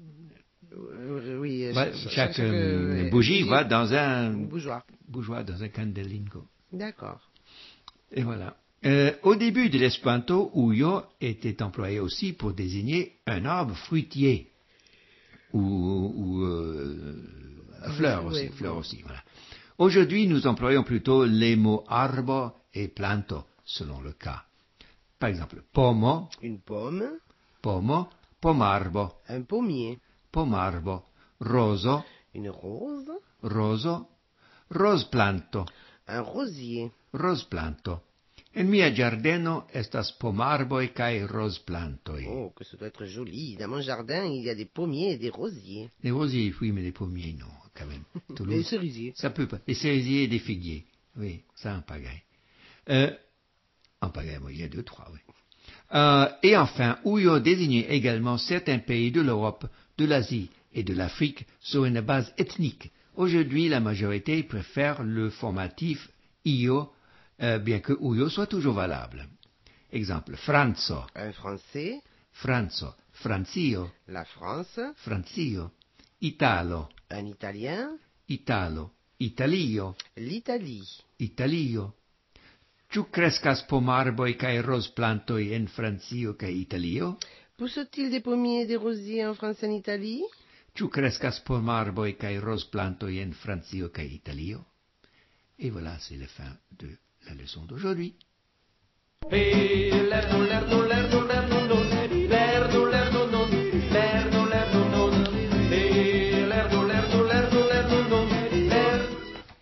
Speaker 2: Euh, oui, euh,
Speaker 3: va-
Speaker 2: chaque,
Speaker 3: chaque,
Speaker 2: chaque,
Speaker 3: euh,
Speaker 2: euh,
Speaker 3: bougie va dans un
Speaker 2: bougeoir.
Speaker 3: bougeoir, dans un candelingo.
Speaker 2: D'accord.
Speaker 3: Et voilà. Euh, au début de l'espéranto, huyo était employé aussi pour désigner un arbre fruitier ou, ou euh, fleur aussi,
Speaker 2: Oui,
Speaker 3: fleur
Speaker 2: oui.
Speaker 3: aussi, voilà. Aujourd'hui, nous employons plutôt les mots arbo et planto, selon le cas. Par exemple, pomo,
Speaker 2: Une pomme,
Speaker 3: pomo, pomarbo,
Speaker 2: un pommier,
Speaker 3: pomarbo, roso,
Speaker 2: une rose,
Speaker 3: roso, rosplanto,
Speaker 2: un rosier.
Speaker 3: rosplanto. En mia giardeno estas pomarboj kaj rosplantoj.
Speaker 2: Oh, que ça doit être joli. Dans mon jardin, il y a des pommiers et des rosiers.
Speaker 3: Les rosiers, oui, mais les pommiers, non, quand même.
Speaker 2: Des
Speaker 3: Toulouse,
Speaker 2: cerisiers.
Speaker 3: ça peut pas. Les cerisiers et des figuiers, oui, ça en pagaille. Euh, en pagaille, moi, il y a deux, trois, oui. Euh, et enfin, huyo désignait également certains pays de l'Europe, de l'Asie et de l'Afrique sur une base ethnique. Aujourd'hui, la majorité préfère le formatif io, euh, bien que huyo soit toujours valable. Exemple, Franzo,
Speaker 2: Un Français,
Speaker 3: Franzo, Franzio,
Speaker 2: la France,
Speaker 3: Franzio, Italo,
Speaker 2: un Italien,
Speaker 3: Italo, Italio,
Speaker 2: l'Italie.
Speaker 3: Italio. Ĉu kreskas pomarboj kaj rozplantoj en Francio kaj Italio?
Speaker 2: Pousse-t-il des pommiers et des rosiers en France et en Italie?
Speaker 3: Ĉu kreskas pomarboj kaj rozplantoj en Francio kaj Italio? Et voilà, c'est la fin de la leçon d'aujourd'hui.
Speaker 4: Hey, lerno, lerno, lerno, lerno, non. Lerno, lerno, non. Lerno, lerno, non. Hey, lerno, lerno, lerno, lerno, non. Lerno.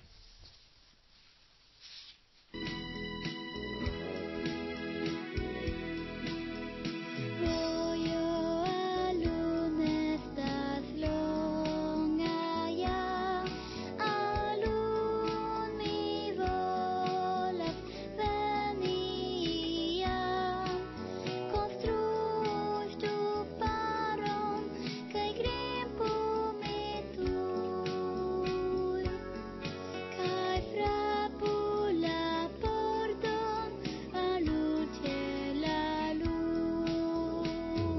Speaker 6: Voglio a lunestas långa, ja, a lun mi volas venia. Construis tu paron, kaj grimpo metur, kaj frapu la pordon, a luce la luz.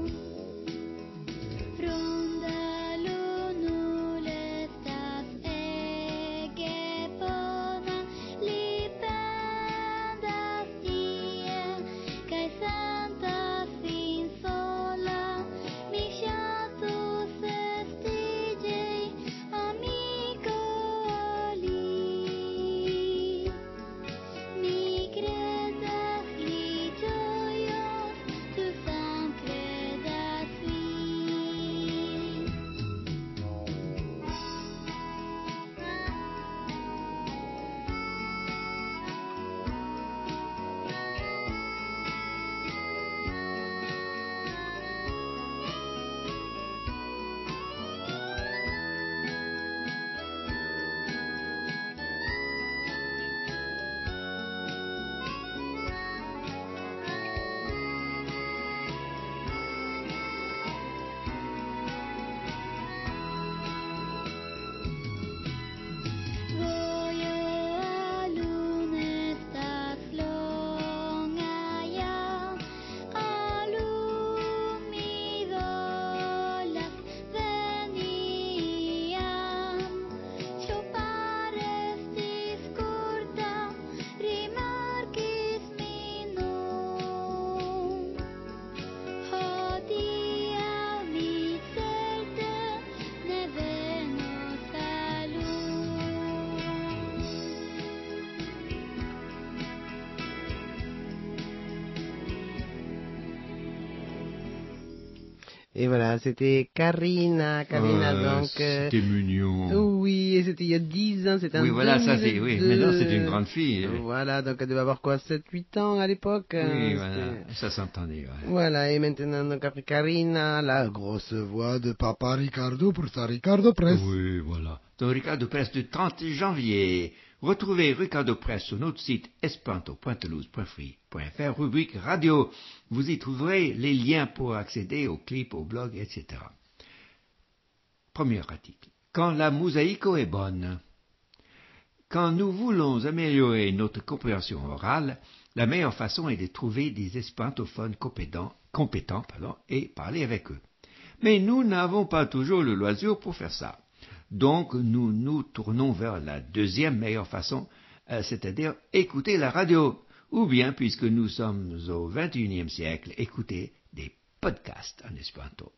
Speaker 6: Rondalo nul estas ege bona, li pendas tie, kaj sentas sin sola. Mi ŝatus esti ĝi amiko li. Mi kredas li ĝojos, tu sam kredas vi. Voglio a lunestas långa, ja, a lun mi volas venia. Ĉu parestis kurta, rimarkis mi nun. Hodiaŭ mi certe ne venos al lun.
Speaker 2: Et voilà, c'était Karina. Karina,
Speaker 3: Euh,
Speaker 2: donc. euh,
Speaker 3: C'était mignon.
Speaker 2: Oui, et c'était il y a dix ans, c'était en
Speaker 3: Oui, voilà, ça c'est, oui.
Speaker 2: deux mille deux.
Speaker 3: Maintenant, c'est une grande fille.
Speaker 2: Voilà, donc elle devait avoir quoi, sept huit ans à l'époque. hein,
Speaker 3: Oui,
Speaker 2: c'était-
Speaker 3: voilà, ça s'entendait, ouais.
Speaker 2: Voilà, et maintenant, donc après Karina, la grosse voix de Papa Ricardo pour sa Ricardo Press.
Speaker 3: Oui, voilà. Donc, Ricardo Press du trente janvier. Retrouvez Ricardo Press sur notre site esperanto point toulouse point free point f r, rubrique radio. Vous y trouverez les liens pour accéder aux clips, au blog, et cetera. Premier article. Quand la mosaïco est bonne. Quand nous voulons améliorer notre compréhension orale, la meilleure façon est de trouver des esperantophones compétents, compétents pardon, et parler avec eux. Mais nous n'avons pas toujours le loisir pour faire ça. Donc nous nous tournons vers la deuxième meilleure façon, euh, c'est-à-dire écouter la radio. ou bien, puisque nous sommes au vingt et unième siècle, écouter des podcasts en espéranto.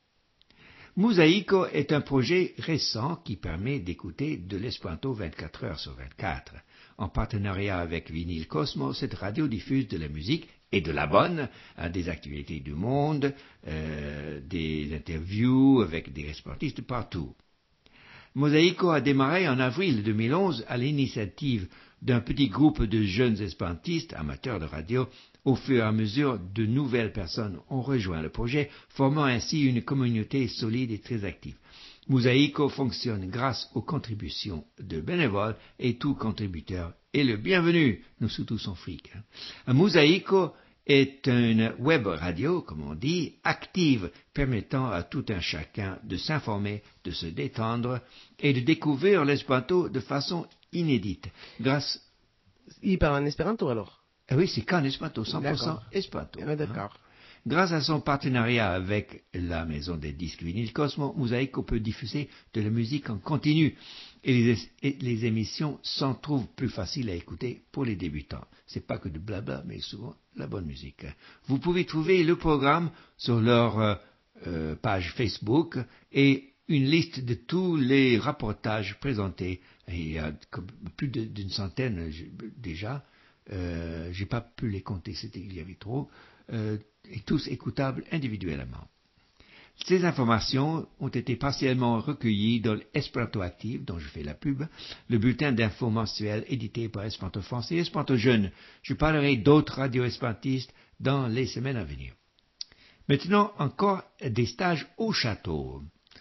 Speaker 3: Mosaico est un projet récent qui permet d'écouter de l'espéranto vingt-quatre heures sur vingt-quatre. En partenariat avec Vinyl Cosmo, cette radio diffuse de la musique et de la bonne, hein, des actualités du monde, euh, des interviews avec des espérantistes partout. Mosaico a démarré en avril deux mille onze à l'initiative d'un petit groupe de jeunes espérantistes amateurs de radio. Au fur et à mesure, de nouvelles personnes ont rejoint le projet, formant ainsi une communauté solide et très active. Mosaico fonctionne grâce aux contributions de bénévoles et tout contributeur est le bienvenu. Nous sommes tous en fric. Hein. Mosaico est une web radio, comme on dit, active, permettant à tout un chacun de s'informer, de se détendre et de découvrir l'espéranto de façon inédite. Grâce...
Speaker 2: Il parle en espéranto alors?
Speaker 3: Ah oui, c'est qu'en espéranto, cent pour cent
Speaker 2: D'accord.
Speaker 3: espéranto.
Speaker 2: Ah, d'accord.
Speaker 3: Hein. Grâce à son partenariat avec la maison des disques Vinyl Cosmo, Mosaico peut diffuser de la musique en continu et les, et les émissions s'en trouvent plus faciles à écouter pour les débutants. C'est pas que de blabla, mais souvent la bonne musique. Vous pouvez trouver le programme sur leur euh, euh, page Facebook et une liste de tous les reportages présentés. Et il y a plus de, d'une centaine déjà. Euh, j'ai pas pu les compter, c'était il y avait trop. Euh, et tous écoutables individuellement. Ces informations ont été partiellement recueillies dans l'Espéranto Active, dont je fais la pub, le bulletin d'infos mensuel édité par Espéranto France et Espéranto Jeune. Je parlerai d'autres radios espérantistes dans les semaines à venir. Maintenant, encore des stages au château.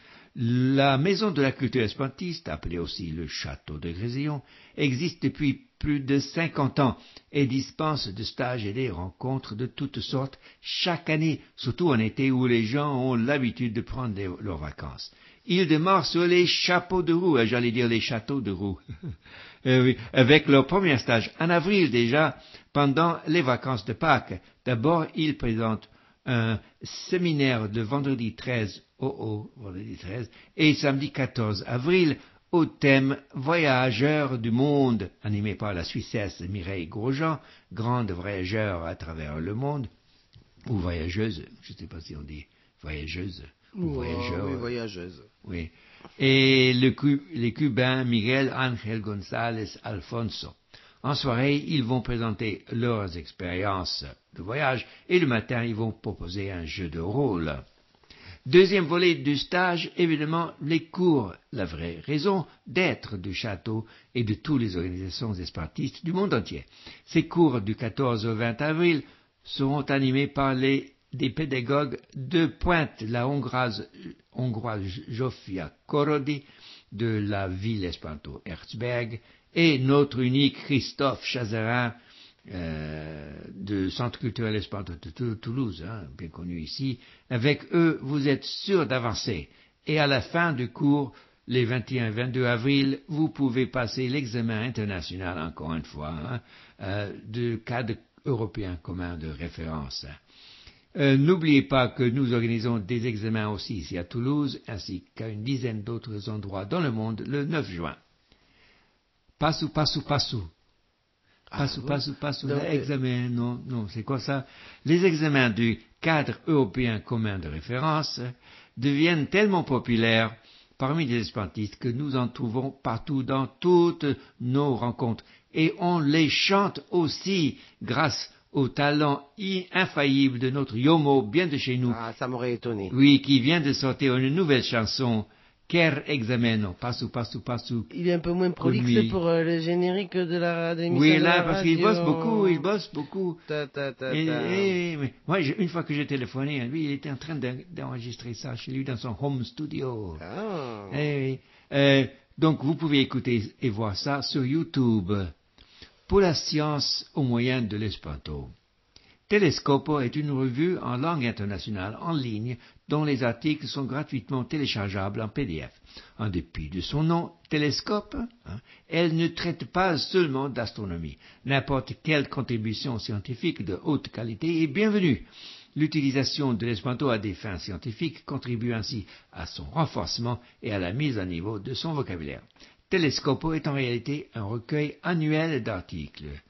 Speaker 3: La Maison de la Culture Espérantiste, appelée aussi le Château de Grésillon, existe depuis plus de cinquante ans et dispense de stages et des rencontres de toutes sortes chaque année, surtout en été où les gens ont l'habitude de prendre les, leurs vacances. Ils démarrent sur les chapeaux de roue, j'allais dire les châteaux de roue, euh, oui, avec leur premier stage en avril déjà, pendant les vacances de Pâques. D'abord, ils présentent un séminaire de vendredi treize au oh, oh, vendredi treize et samedi quatorze avril au thème Voyageurs du monde, animé par la Suissesse Mireille Grosjean, grande voyageure à travers le monde, ou voyageuse, je ne sais pas si on dit voyageuse ou
Speaker 2: Oh,
Speaker 3: voyageur.
Speaker 2: oui, voyageuse.
Speaker 3: Oui. Et le, les Cubains Miguel Ángel González Alfonso. En soirée, ils vont présenter leurs expériences de voyage et le matin, ils vont proposer un jeu de rôle. Deuxième volet du stage, évidemment, les cours, la vraie raison d'être du château et de toutes les organisations espérantistes du monde entier. Ces cours du quatorze au vingt avril seront animés par les, des pédagogues de pointe, la hongroise, hongroise Zsofia Korodi de la ville espéranto Herzberg et notre unique Christophe Chazerin, Euh, de Centre culturel espéranto de Toulouse, hein, bien connu ici. Avec eux, vous êtes sûr d'avancer. Et à la fin du cours, les vingt et un et vingt-deux avril, vous pouvez passer l'examen international, encore une fois, hein, euh, de cadre européen commun de référence. Euh, n'oubliez pas que nous organisons des examens aussi ici à Toulouse, ainsi qu'à une dizaine d'autres endroits dans le monde, le neuf juin. Passou, passou, passou. Passou,
Speaker 2: Ah,
Speaker 3: passou, passou,
Speaker 2: donc,
Speaker 3: examen, non, non, c'est quoi ça? Les examens du cadre européen commun de référence deviennent tellement populaires parmi les espérantistes que nous en trouvons partout dans toutes nos rencontres. Et on les chante aussi grâce au talent infaillible de notre Yomo, bien de chez nous.
Speaker 2: Ah, ça m'aurait étonné.
Speaker 3: Oui, qui vient de sortir une nouvelle chanson. Quer exameno, passou, passou, passou.
Speaker 2: Il est un peu moins prolixe
Speaker 3: Oui.
Speaker 2: pour euh, le générique de la de l'émission
Speaker 3: Oui,
Speaker 2: de
Speaker 3: là,
Speaker 2: la
Speaker 3: parce qu'il
Speaker 2: radio.
Speaker 3: bosse beaucoup, il bosse beaucoup.
Speaker 2: Ta, ta, ta,
Speaker 3: Et,
Speaker 2: ta.
Speaker 3: et- mais moi, je- une fois que j'ai téléphoné à lui, il était en train d'en- d'enregistrer ça chez lui dans son home studio.
Speaker 2: Ah.
Speaker 3: Eh oui. Euh, donc, vous pouvez écouter et voir ça sur YouTube. Pour la science au moyen de l'espéranto. Telescopo est une revue en langue internationale en ligne dont les articles sont gratuitement téléchargeables en P D F. En dépit de son nom, Télescope, hein, elle ne traite pas seulement d'astronomie. N'importe quelle contribution scientifique de haute qualité est bienvenue. L'utilisation de l'espéranto à des fins scientifiques contribue ainsi à son renforcement et à la mise à niveau de son vocabulaire. Telescopo est en réalité un recueil annuel d'articles.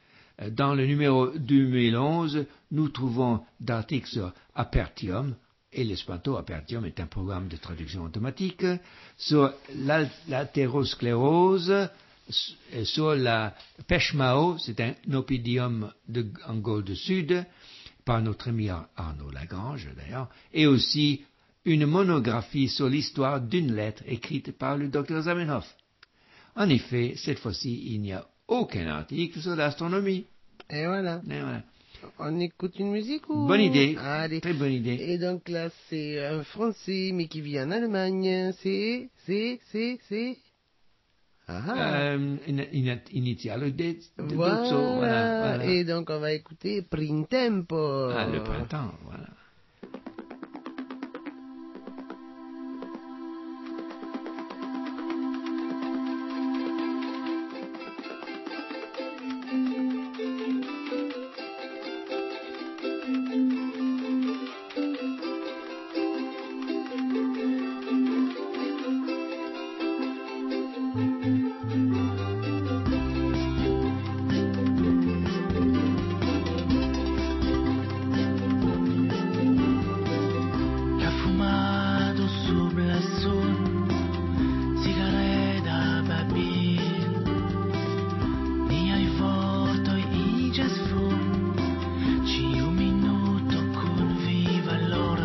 Speaker 3: Euh, Dans le numéro deux mille onze, nous trouvons d'articles sur Apertium, et l'espanto Apertium est un programme de traduction automatique, sur l'al- l'athérosclérose, s- et sur la pêche Mao, c'est un opidium de Angola du Sud, par notre ami Ar- Arnaud Lagrange d'ailleurs, et aussi une monographie sur l'histoire d'une lettre écrite par le docteur Zamenhof. En effet, cette fois-ci, il n'y a aucun article sur l'astronomie.
Speaker 2: Et voilà.
Speaker 3: Et voilà.
Speaker 2: On écoute une musique ou...
Speaker 3: Bonne idée,
Speaker 2: Allez.
Speaker 3: très bonne idée.
Speaker 2: Et donc là, c'est un Français, mais qui vit en Allemagne. C'est, c'est, c'est, c'est... Ah ah.
Speaker 3: Euh, une, une initiale de, de
Speaker 2: Voilà.
Speaker 3: Dozzo, voilà, voilà.
Speaker 2: Et donc on va écouter Printempo.
Speaker 3: Ah, le printemps, voilà.
Speaker 7: Que ha fumado su blasón, cigaretta babil, ni hai foto i jazz phone, ci un minuto con viva l'ora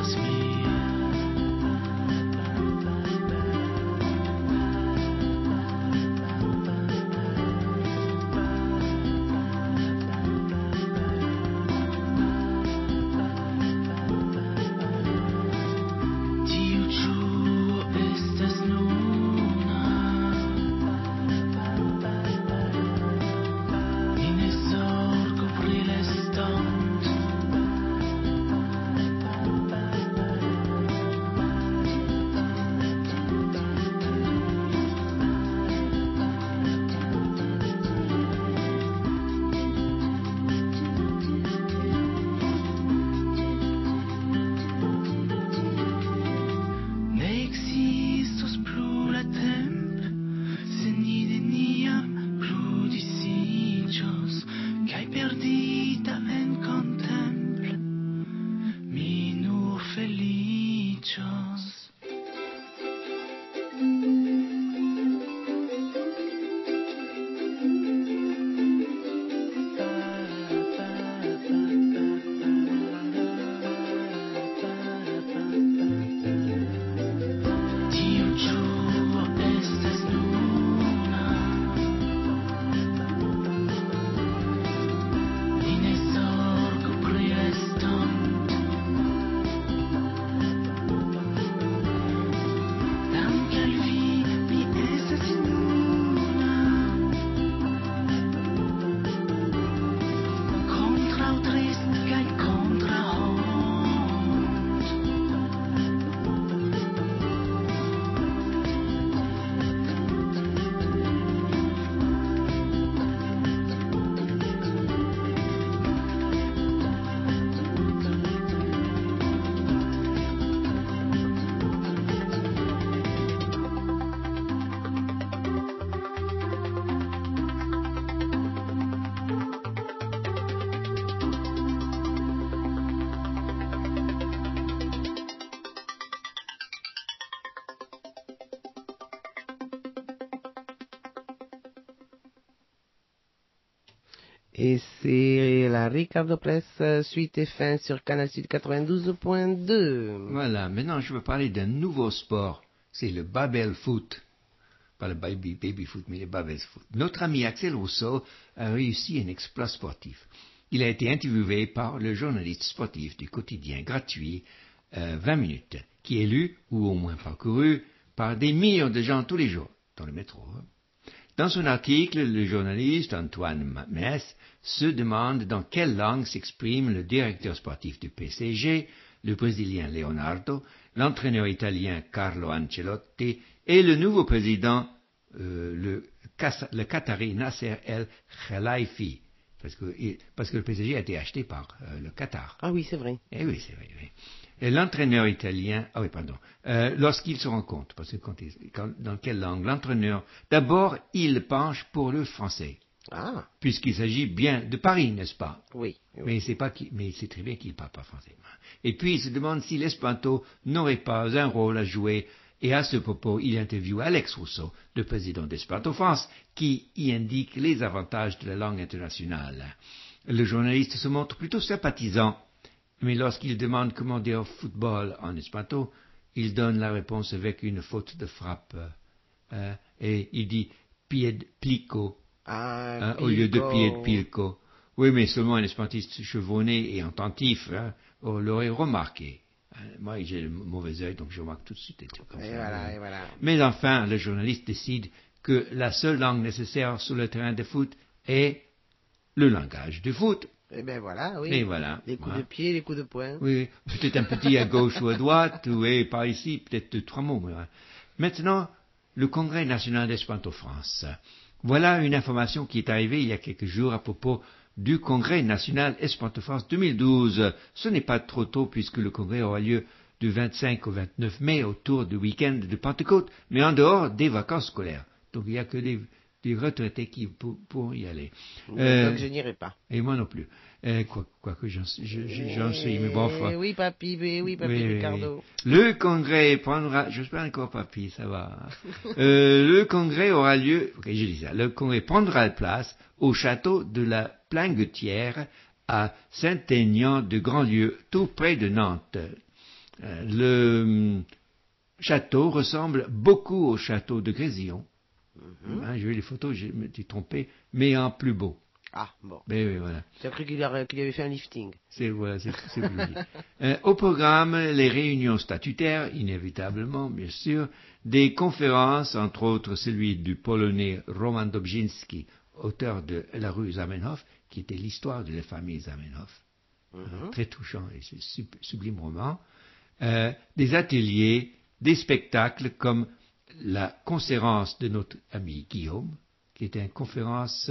Speaker 7: Tiu ĉu estas nuna? Mi ne zorgu pri l'estont. Ne ekzistos plu la temp, se ni neniam plu disiĝos, kaj perdita en contempl, mi nur feliĉos. Tiu ĉu estas nuna? Mi ne zorgu pri estont. Dank al vi, mi estas nuna. Kontraŭ trist kaj kontraŭ hont.
Speaker 2: Et c'est la Ricardo Press euh, suite et fin sur Canal Sud quatre-vingt-douze point deux.
Speaker 3: Voilà, maintenant je veux parler d'un nouveau sport, c'est le Babel Foot. Pas le baby, baby foot, mais le Babel Foot. Notre ami Axel Rousseau a réussi un exploit sportif. Il a été interviewé par le journaliste sportif du quotidien gratuit euh, vingt minutes, qui est lu, ou au moins parcouru, par des millions de gens tous les jours, dans le métro. Dans son article, le journaliste Antoine Mess se demande dans quelle langue s'exprime le directeur sportif du P S G, le Brésilien Leonardo, l'entraîneur italien Carlo Ancelotti et le nouveau président, euh, le, le Qatari Nasser El Khelaifi, parce que, parce que le P S G a été acheté par euh, le Qatar.
Speaker 2: Ah oui, c'est vrai.
Speaker 3: Eh oui, c'est vrai. Oui. Et l'entraîneur italien, ah oui, pardon, euh, lorsqu'ils se rencontrent, parce que quand, ils- quand- dans quelle langue l'entraîneur, d'abord, il penche pour le français.
Speaker 2: Ah,
Speaker 3: puisqu'il s'agit bien de Paris, n'est-ce pas?
Speaker 2: oui. oui.
Speaker 3: Mais c'est pas qui, mais c'est très bien qu'il ne parle pas français. Et puis il se demande si l'espéranto n'aurait pas un rôle à jouer. Et à ce propos, il interviewe Alex Rousseau, le président d'Espéranto France, qui y indique les avantages de la langue internationale. Le journaliste se montre plutôt sympathisant, mais lorsqu'il demande comment dire football en espéranto, il donne la réponse avec une faute de frappe. Euh, et il dit pied plico
Speaker 2: Ah,
Speaker 3: hein, au lieu de
Speaker 2: Pilco.
Speaker 3: pied pilco. Oui, mais seulement un espérantiste chevronné et attentif hein, l'aurait remarqué. Moi, j'ai le mauvais œil, donc je remarque tout de suite des trucs comme
Speaker 2: Et
Speaker 3: ça.
Speaker 2: voilà, et voilà.
Speaker 3: Mais enfin, le journaliste décide que la seule langue nécessaire sur le terrain de foot est le langage du foot.
Speaker 2: Et ben voilà, oui.
Speaker 3: Et voilà.
Speaker 2: Les coups
Speaker 3: Voilà.
Speaker 2: de pied, les coups de poing.
Speaker 3: Oui, peut-être un petit à gauche ou à droite, ou et par ici, peut-être deux, trois mots. Mais, hein. Maintenant, le Congrès national d'Espéranto France. Voilà une information qui est arrivée il y a quelques jours à propos du Congrès national Espéranto France deux mille douze. Ce n'est pas trop tôt puisque le congrès aura lieu du vingt-cinq au vingt-neuf mai autour du week-end de Pentecôte, mais en dehors des vacances scolaires. Donc il n'y a que des, des retraités qui pour, pour y aller.
Speaker 2: Euh, Donc je n'irai pas.
Speaker 3: Et moi non plus. Euh, quoi, quoi que j'en, je, je, j'en suis, mais bon,
Speaker 2: Eh oui, papy, oui, oui, papy
Speaker 3: oui, oui,
Speaker 2: Ricardo.
Speaker 3: oui. Le congrès prendra, je sais pas encore papy, ça va. euh, le congrès aura lieu, ok, je dis ça, le congrès prendra place au château de la Planguetière à Saint-Aignan de Grandlieu, tout près de Nantes. Euh, le hum, château ressemble beaucoup au château de Grésillon.
Speaker 2: Mhm.
Speaker 3: Hein, j'ai vu les photos, je me suis trompé, mais en plus beau.
Speaker 2: Ah, bon.
Speaker 3: Mais oui, voilà.
Speaker 2: J'ai cru qu'il aurait- qu'il avait fait un lifting.
Speaker 3: C'est voilà, c'est c'est plus joli. Euh, au programme, les réunions statutaires, inévitablement, bien sûr, des conférences, entre autres celui du Polonais Roman Dobrzyński, auteur de La rue Zamenhof, qui était l'histoire de la famille Zamenhof,
Speaker 2: Mhm.
Speaker 3: un très touchant et sub- sublime roman, euh, des ateliers, des spectacles comme la conférence de notre ami Guillaume, qui était une conférence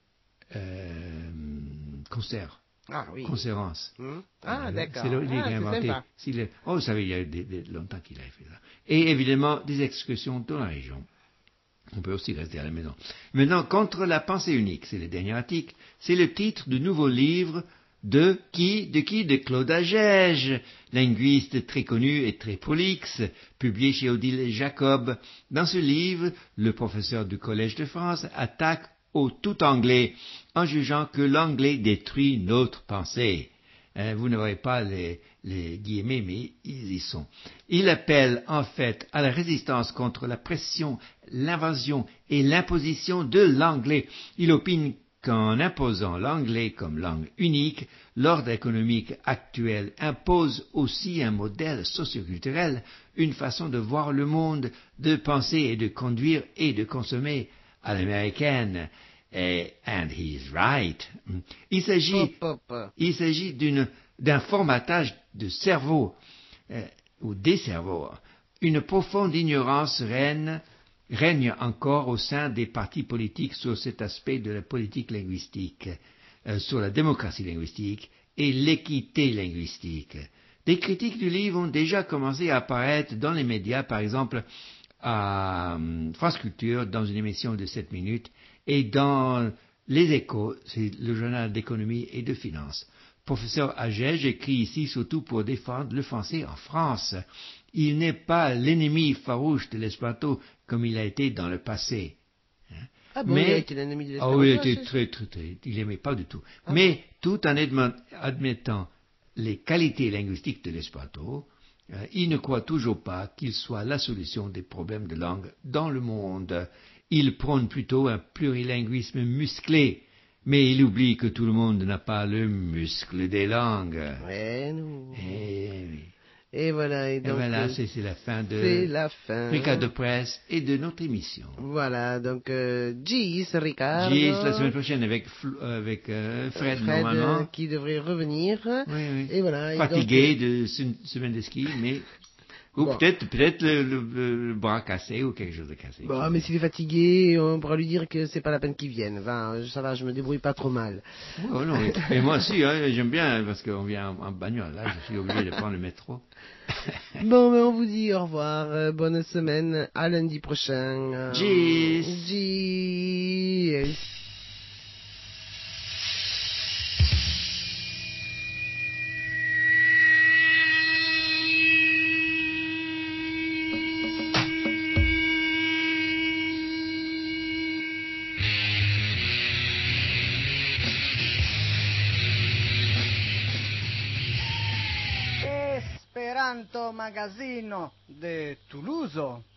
Speaker 3: euh, concert.
Speaker 2: Ah oui.
Speaker 3: Conférence.
Speaker 2: Hmm. Ah,
Speaker 3: Euh,
Speaker 2: d'accord.
Speaker 3: C'est lui qui
Speaker 2: Ah,
Speaker 3: a
Speaker 2: c'est
Speaker 3: inventé.
Speaker 2: sympa.
Speaker 3: S'il est- oh, vous savez, il y a des- des- longtemps qu'il a fait ça. Et évidemment, des excursions dans la région. On peut aussi rester à la maison. Maintenant, contre la pensée unique, c'est le dernier article, c'est le titre du nouveau livre de qui De qui De Claude Agege, linguiste très connu et très prolixe, publié chez Odile Jacob. Dans ce livre, le professeur du Collège de France attaque au tout anglais, en jugeant que l'anglais détruit notre pensée. Hein, vous ne voyez pas les, les guillemets, mais ils y sont. Il appelle en fait à la résistance contre la pression, l'invasion et l'imposition de l'anglais. Il opine qu'en imposant l'anglais comme langue unique, l'ordre économique actuel impose aussi un modèle socioculturel, une façon de voir le monde, de penser et de conduire et de consommer à l'américaine. Et, and he's right. Il s'agit,
Speaker 2: Pop, pop.
Speaker 3: il s'agit d'une, d'un formatage de cerveau, euh, ou des cerveaux. Une profonde ignorance règne, règne encore au sein des partis politiques sur cet aspect de la politique linguistique, euh, sur la démocratie linguistique et l'équité linguistique. Des critiques du livre ont déjà commencé à apparaître dans les médias, par exemple à euh, France Culture, dans une émission de sept minutes, et dans Les Échos, c'est le journal d'économie et de finances. Professeur Agege écrit ici surtout pour défendre le français en France. Il n'est pas l'ennemi farouche de l'espéranto comme il a été dans le passé.
Speaker 2: Ah bon,
Speaker 3: Mais-
Speaker 2: il a été l'ennemi de
Speaker 3: Ah
Speaker 2: l'espéranto.
Speaker 3: oui, il
Speaker 2: ah,
Speaker 3: était
Speaker 2: c'est-
Speaker 3: très, très, très, il n'aimait pas du tout.
Speaker 2: Ah
Speaker 3: Mais tout en admet- admettant les qualités linguistiques de l'espéranto, euh, il ne croit toujours pas qu'il soit la solution des problèmes de langue dans le monde. Il prône plutôt un plurilinguisme musclé, mais il oublie que tout le monde n'a pas le muscle des langues.
Speaker 2: Ouais, non.
Speaker 3: Et, oui.
Speaker 2: Et voilà, et
Speaker 3: Et
Speaker 2: donc.
Speaker 3: voilà,
Speaker 2: euh,
Speaker 3: c'est c'est la fin
Speaker 2: c'est
Speaker 3: de
Speaker 2: la fin.
Speaker 3: Ricard de Presse et de notre émission.
Speaker 2: Voilà, donc, euh, Gis, Ricardo.
Speaker 3: Gis, la semaine prochaine avec, Fl- avec euh, Fred,
Speaker 2: Fred,
Speaker 3: normalement.
Speaker 2: euh, qui devrait revenir.
Speaker 3: Oui, oui.
Speaker 2: Et voilà. et
Speaker 3: Fatigué
Speaker 2: donc,
Speaker 3: de une semaine de ski, mais ou
Speaker 2: Bon.
Speaker 3: peut-être peut-être le, le- le bras cassé ou quelque chose de cassé.
Speaker 2: euh, Bon, mais s'il est fatigué, on pourra lui dire que c'est pas la peine qu'il vienne. Enfin, ça va, je me débrouille pas trop mal.
Speaker 3: Ouais, non, mais, mais moi aussi, hein, j'aime bien parce qu'on vient en, en bagnole. Là, je suis obligé de prendre le métro.
Speaker 2: Bon, mais on vous dit au revoir, euh, bonne semaine, à lundi prochain.
Speaker 3: Gis.
Speaker 2: Gis.
Speaker 1: Santo Magazzino de Toulouse.